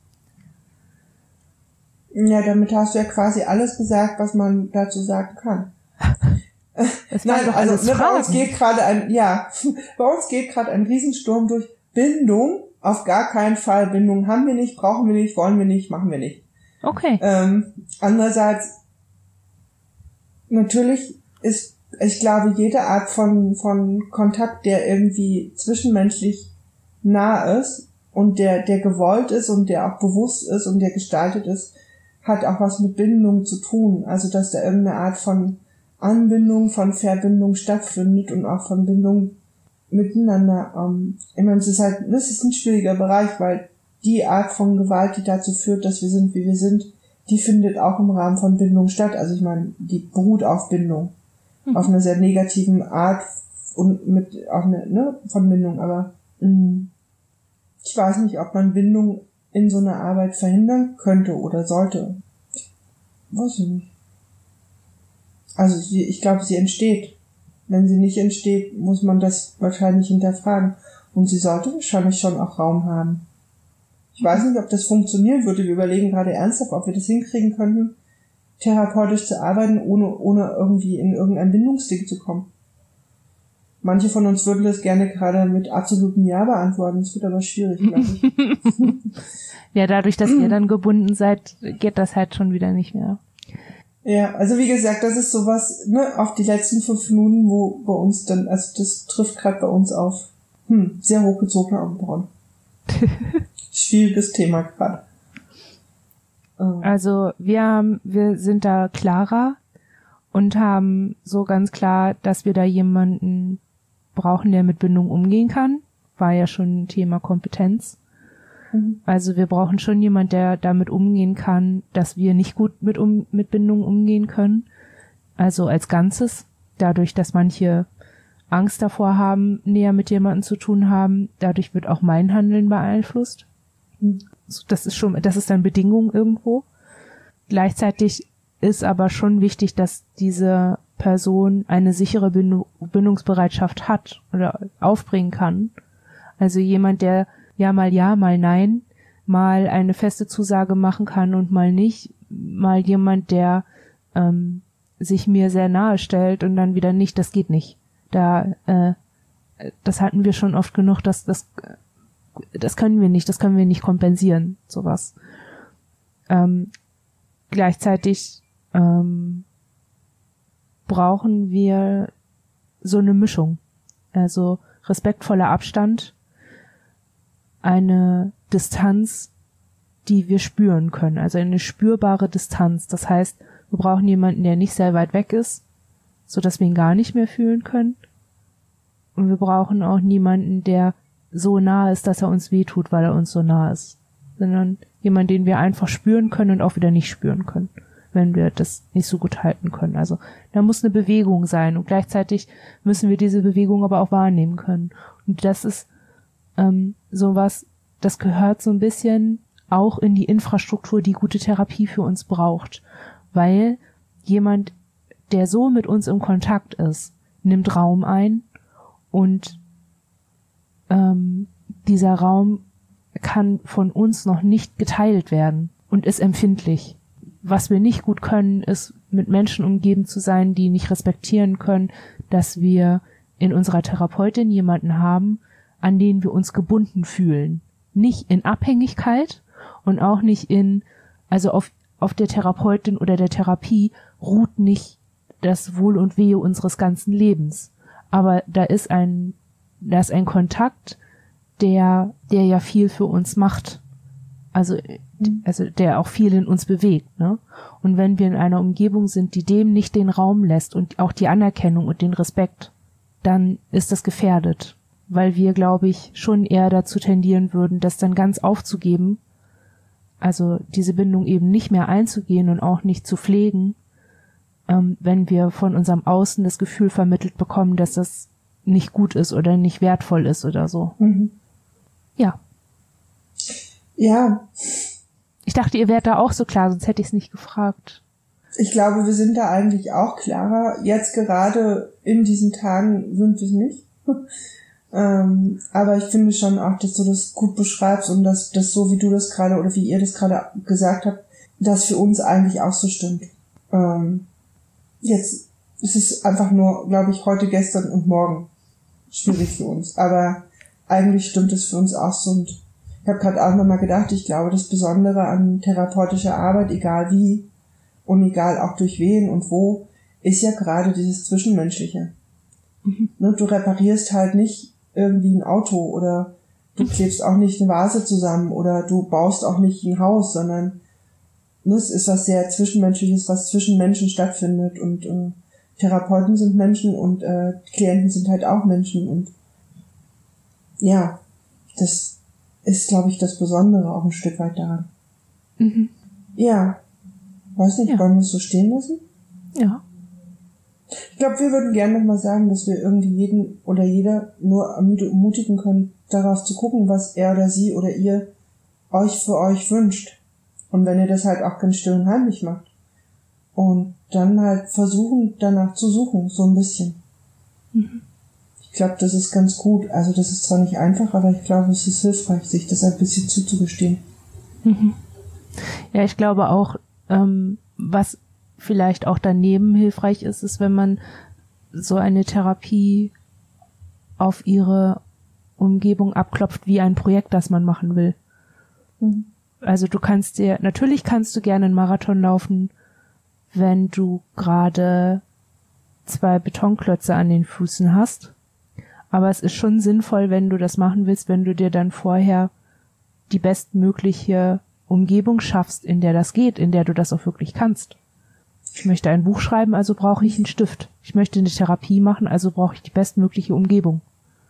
Ja, damit hast du ja quasi alles gesagt, was man dazu sagen kann. Nein, also bei uns geht gerade ein Riesensturm durch. Bindung, auf gar keinen Fall. Bindung haben wir nicht, brauchen wir nicht, wollen wir nicht, machen wir nicht. Okay. Andererseits, natürlich ich glaube, jede Art von Kontakt, der irgendwie zwischenmenschlich nah ist und der gewollt ist und der auch bewusst ist und der gestaltet ist, hat auch was mit Bindung zu tun. Also, dass da irgendeine Art von Anbindung, von Verbindung stattfindet und auch von Bindung miteinander. Ich meine, das ist ein schwieriger Bereich, weil die Art von Gewalt, die dazu führt, dass wir sind, wie wir sind, die findet auch im Rahmen von Bindung statt. Also ich meine, die beruht auf Bindung. Auf einer sehr negativen Art und mit auch von Bindung. Aber ich weiß nicht, ob man Bindung in so einer Arbeit verhindern könnte oder sollte. Weiß ich nicht. Also ich glaube, sie entsteht. Wenn sie nicht entsteht, muss man das wahrscheinlich hinterfragen. Und sie sollte wahrscheinlich schon auch Raum haben. Ich weiß nicht, ob das funktionieren würde. Wir überlegen gerade ernsthaft, ob wir das hinkriegen könnten, therapeutisch zu arbeiten, ohne irgendwie in irgendein Bindungsding zu kommen. Manche von uns würden das gerne gerade mit absolutem Ja beantworten. Es wird aber schwierig, glaube ich. Ja, dadurch, dass ihr dann gebunden seid, geht das halt schon wieder nicht mehr. Ja, also wie gesagt, das ist sowas, auf die letzten 5 Minuten, wo bei uns dann, also das trifft gerade bei uns auf sehr hochgezogene Augenbrauen. Schwieriges Thema gerade. Also wir sind da klarer und haben so ganz klar, dass wir da jemanden brauchen, der mit Bindung umgehen kann. War ja schon ein Thema Kompetenz. Also wir brauchen schon jemand, der damit umgehen kann, dass wir nicht gut mit Bindung umgehen können. Also als Ganzes. Dadurch, dass manche Angst davor haben, näher mit jemandem zu tun haben. Dadurch wird auch mein Handeln beeinflusst. Das ist dann Bedingung irgendwo. Gleichzeitig ist aber schon wichtig, dass diese Person eine sichere Bindungsbereitschaft hat oder aufbringen kann. Also jemand, der ja, mal nein, mal eine feste Zusage machen kann und mal nicht, mal jemand, der sich mir sehr nahe stellt und dann wieder nicht, das geht nicht. Das hatten wir schon oft genug, das können wir nicht kompensieren, sowas. Gleichzeitig brauchen wir so eine Mischung. Also respektvoller Abstand, eine Distanz, die wir spüren können, also eine spürbare Distanz. Das heißt, wir brauchen jemanden, der nicht sehr weit weg ist, so dass wir ihn gar nicht mehr fühlen können. Und wir brauchen auch niemanden, der so nah ist, dass er uns wehtut, weil er uns so nah ist, sondern jemanden, den wir einfach spüren können und auch wieder nicht spüren können, wenn wir das nicht so gut halten können. Also da muss eine Bewegung sein und gleichzeitig müssen wir diese Bewegung aber auch wahrnehmen können. Und das ist sowas, das gehört so ein bisschen auch in die Infrastruktur, die gute Therapie für uns braucht, weil jemand, der so mit uns im Kontakt ist, nimmt Raum ein und dieser Raum kann von uns noch nicht geteilt werden und ist empfindlich. Was wir nicht gut können, ist mit Menschen umgeben zu sein, die nicht respektieren können, dass wir in unserer Therapeutin jemanden haben, an den wir uns gebunden fühlen. Nicht in Abhängigkeit und auch nicht also auf der Therapeutin oder der Therapie ruht nicht das Wohl und Wehe unseres ganzen Lebens. Aber da ist ein Kontakt, der ja viel für uns macht. Also der auch viel in uns bewegt, ne? Und wenn wir in einer Umgebung sind, die dem nicht den Raum lässt und auch die Anerkennung und den Respekt, dann ist das gefährdet. Weil wir, glaube ich, schon eher dazu tendieren würden, das dann ganz aufzugeben, also diese Bindung eben nicht mehr einzugehen und auch nicht zu pflegen, wenn wir von unserem Außen das Gefühl vermittelt bekommen, dass das nicht gut ist oder nicht wertvoll ist oder so. Mhm. Ja. Ja. Ich dachte, ihr wärt da auch so klar, sonst hätte ich es nicht gefragt. Ich glaube, wir sind da eigentlich auch klarer. Jetzt gerade in diesen Tagen sind wir es nicht. Aber ich finde schon auch, dass du das gut beschreibst und dass das so, wie du das gerade oder wie ihr das gerade gesagt habt, das für uns eigentlich auch so stimmt. Jetzt ist es einfach nur, glaube ich, heute, gestern und morgen schwierig für uns. Aber eigentlich stimmt es für uns auch so. Und ich habe gerade auch nochmal gedacht, ich glaube, das Besondere an therapeutischer Arbeit, egal wie und egal auch durch wen und wo, ist ja gerade dieses Zwischenmenschliche. Mhm. Ne, du reparierst halt nicht irgendwie ein Auto oder du klebst auch nicht eine Vase zusammen oder du baust auch nicht ein Haus, sondern es ist was sehr Zwischenmenschliches, was zwischen Menschen stattfindet und Therapeuten sind Menschen und Klienten sind halt auch Menschen und ja, das ist, glaube ich, das Besondere auch ein Stück weit daran. Mhm. Ja, weiß nicht, wollen wir es so stehen lassen? Ja. Ich glaube, wir würden gerne nochmal sagen, dass wir irgendwie jeden oder jeder nur ermutigen können, darauf zu gucken, was er oder sie oder ihr euch für euch wünscht. Und wenn ihr das halt auch ganz still und heimlich macht. Und dann halt versuchen, danach zu suchen, so ein bisschen. Mhm. Ich glaube, das ist ganz gut. Also das ist zwar nicht einfach, aber ich glaube, es ist hilfreich, sich das ein bisschen zuzugestehen. Mhm. Ja, ich glaube auch, was vielleicht auch daneben hilfreich ist, ist, wenn man so eine Therapie auf ihre Umgebung abklopft, wie ein Projekt, das man machen will. Mhm. Also natürlich kannst du gerne einen Marathon laufen, wenn du gerade 2 Betonklötze an den Füßen hast. Aber es ist schon sinnvoll, wenn du das machen willst, wenn du dir dann vorher die bestmögliche Umgebung schaffst, in der das geht, in der du das auch wirklich kannst. Ich möchte ein Buch schreiben, also brauche ich einen Stift. Ich möchte eine Therapie machen, also brauche ich die bestmögliche Umgebung.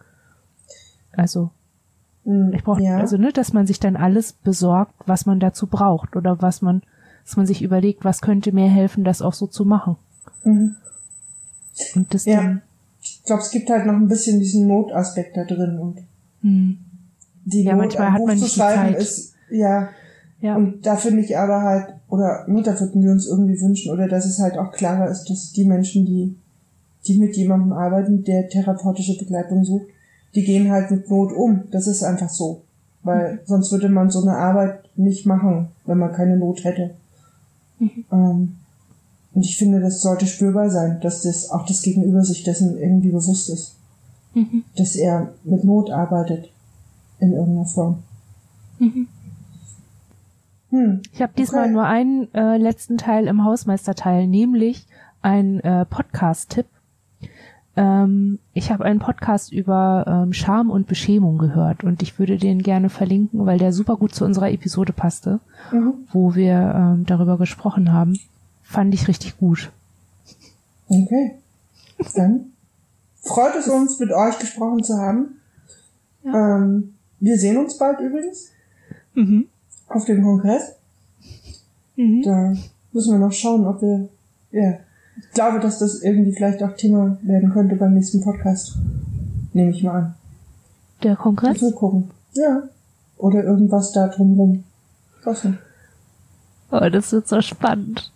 Also ich brauche, dass man sich dann alles besorgt, was man dazu braucht oder dass man sich überlegt, was könnte mir helfen, das auch so zu machen. Mhm. Und das dann. Ich glaube, es gibt halt noch ein bisschen diesen Notaspekt da drin und die Not, manchmal hat man nicht die Zeit. Ist, ja. Und da finde ich aber halt, oder da würden wir uns irgendwie wünschen, oder dass es halt auch klarer ist, dass die Menschen, die mit jemandem arbeiten, der therapeutische Begleitung sucht, die gehen halt mit Not um. Das ist einfach so. Weil sonst würde man so eine Arbeit nicht machen, wenn man keine Not hätte. Mhm. Und ich finde, das sollte spürbar sein, dass das auch das Gegenüber sich dessen irgendwie bewusst ist. Mhm. Dass er mit Not arbeitet. In irgendeiner Form. Mhm. Ich habe diesmal nur einen letzten Teil im Hausmeisterteil, nämlich ein Podcast-Tipp. ich habe einen Podcast über Scham und Beschämung gehört und ich würde den gerne verlinken, weil der super gut zu unserer Episode passte, wo wir darüber gesprochen haben. Fand ich richtig gut. Okay. Dann freut es uns, mit euch gesprochen zu haben. Ja. Wir sehen uns bald übrigens auf dem Kongress. Da müssen wir noch schauen, ob wir, ich glaube, dass das irgendwie vielleicht auch Thema werden könnte beim nächsten Podcast. Nehme ich mal an. Der Kongress? Mal gucken. Ja. Oder irgendwas da drumrum. Was nicht. Oh, das wird so spannend.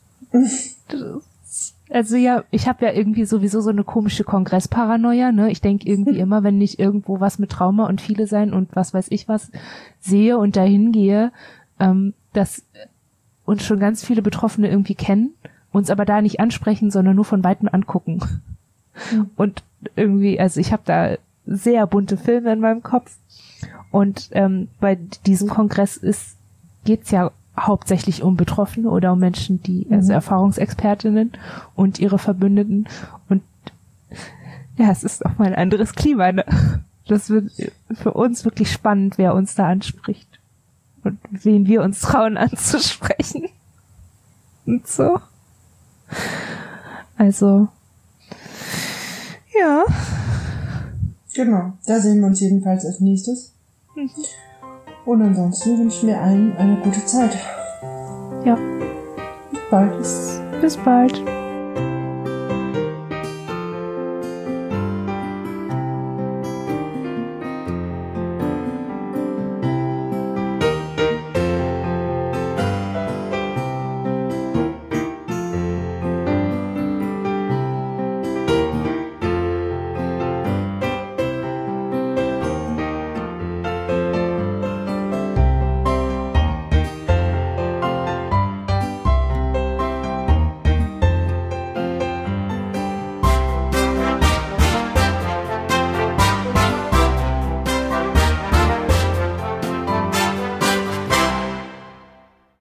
Also ja, ich habe ja irgendwie sowieso so eine komische Kongressparanoia, ne? Ich denke irgendwie immer, wenn ich irgendwo was mit Trauma und viele sein und was weiß ich was sehe und dahin gehe, dass uns schon ganz viele Betroffene irgendwie kennen, uns aber da nicht ansprechen, sondern nur von Weitem angucken. Und irgendwie, also ich habe da sehr bunte Filme in meinem Kopf und bei diesem Kongress geht's ja hauptsächlich um Betroffene oder um Menschen, die, also Erfahrungsexpertinnen und ihre Verbündeten. Und ja, es ist auch mal ein anderes Klima. Ne? Das wird für uns wirklich spannend, wer uns da anspricht und wen wir uns trauen anzusprechen. Und so. Also, ja. Genau, da sehen wir uns jedenfalls als nächstes. Und ansonsten wünschen wir allen eine gute Zeit. Ja. Bis bald. Bis bald.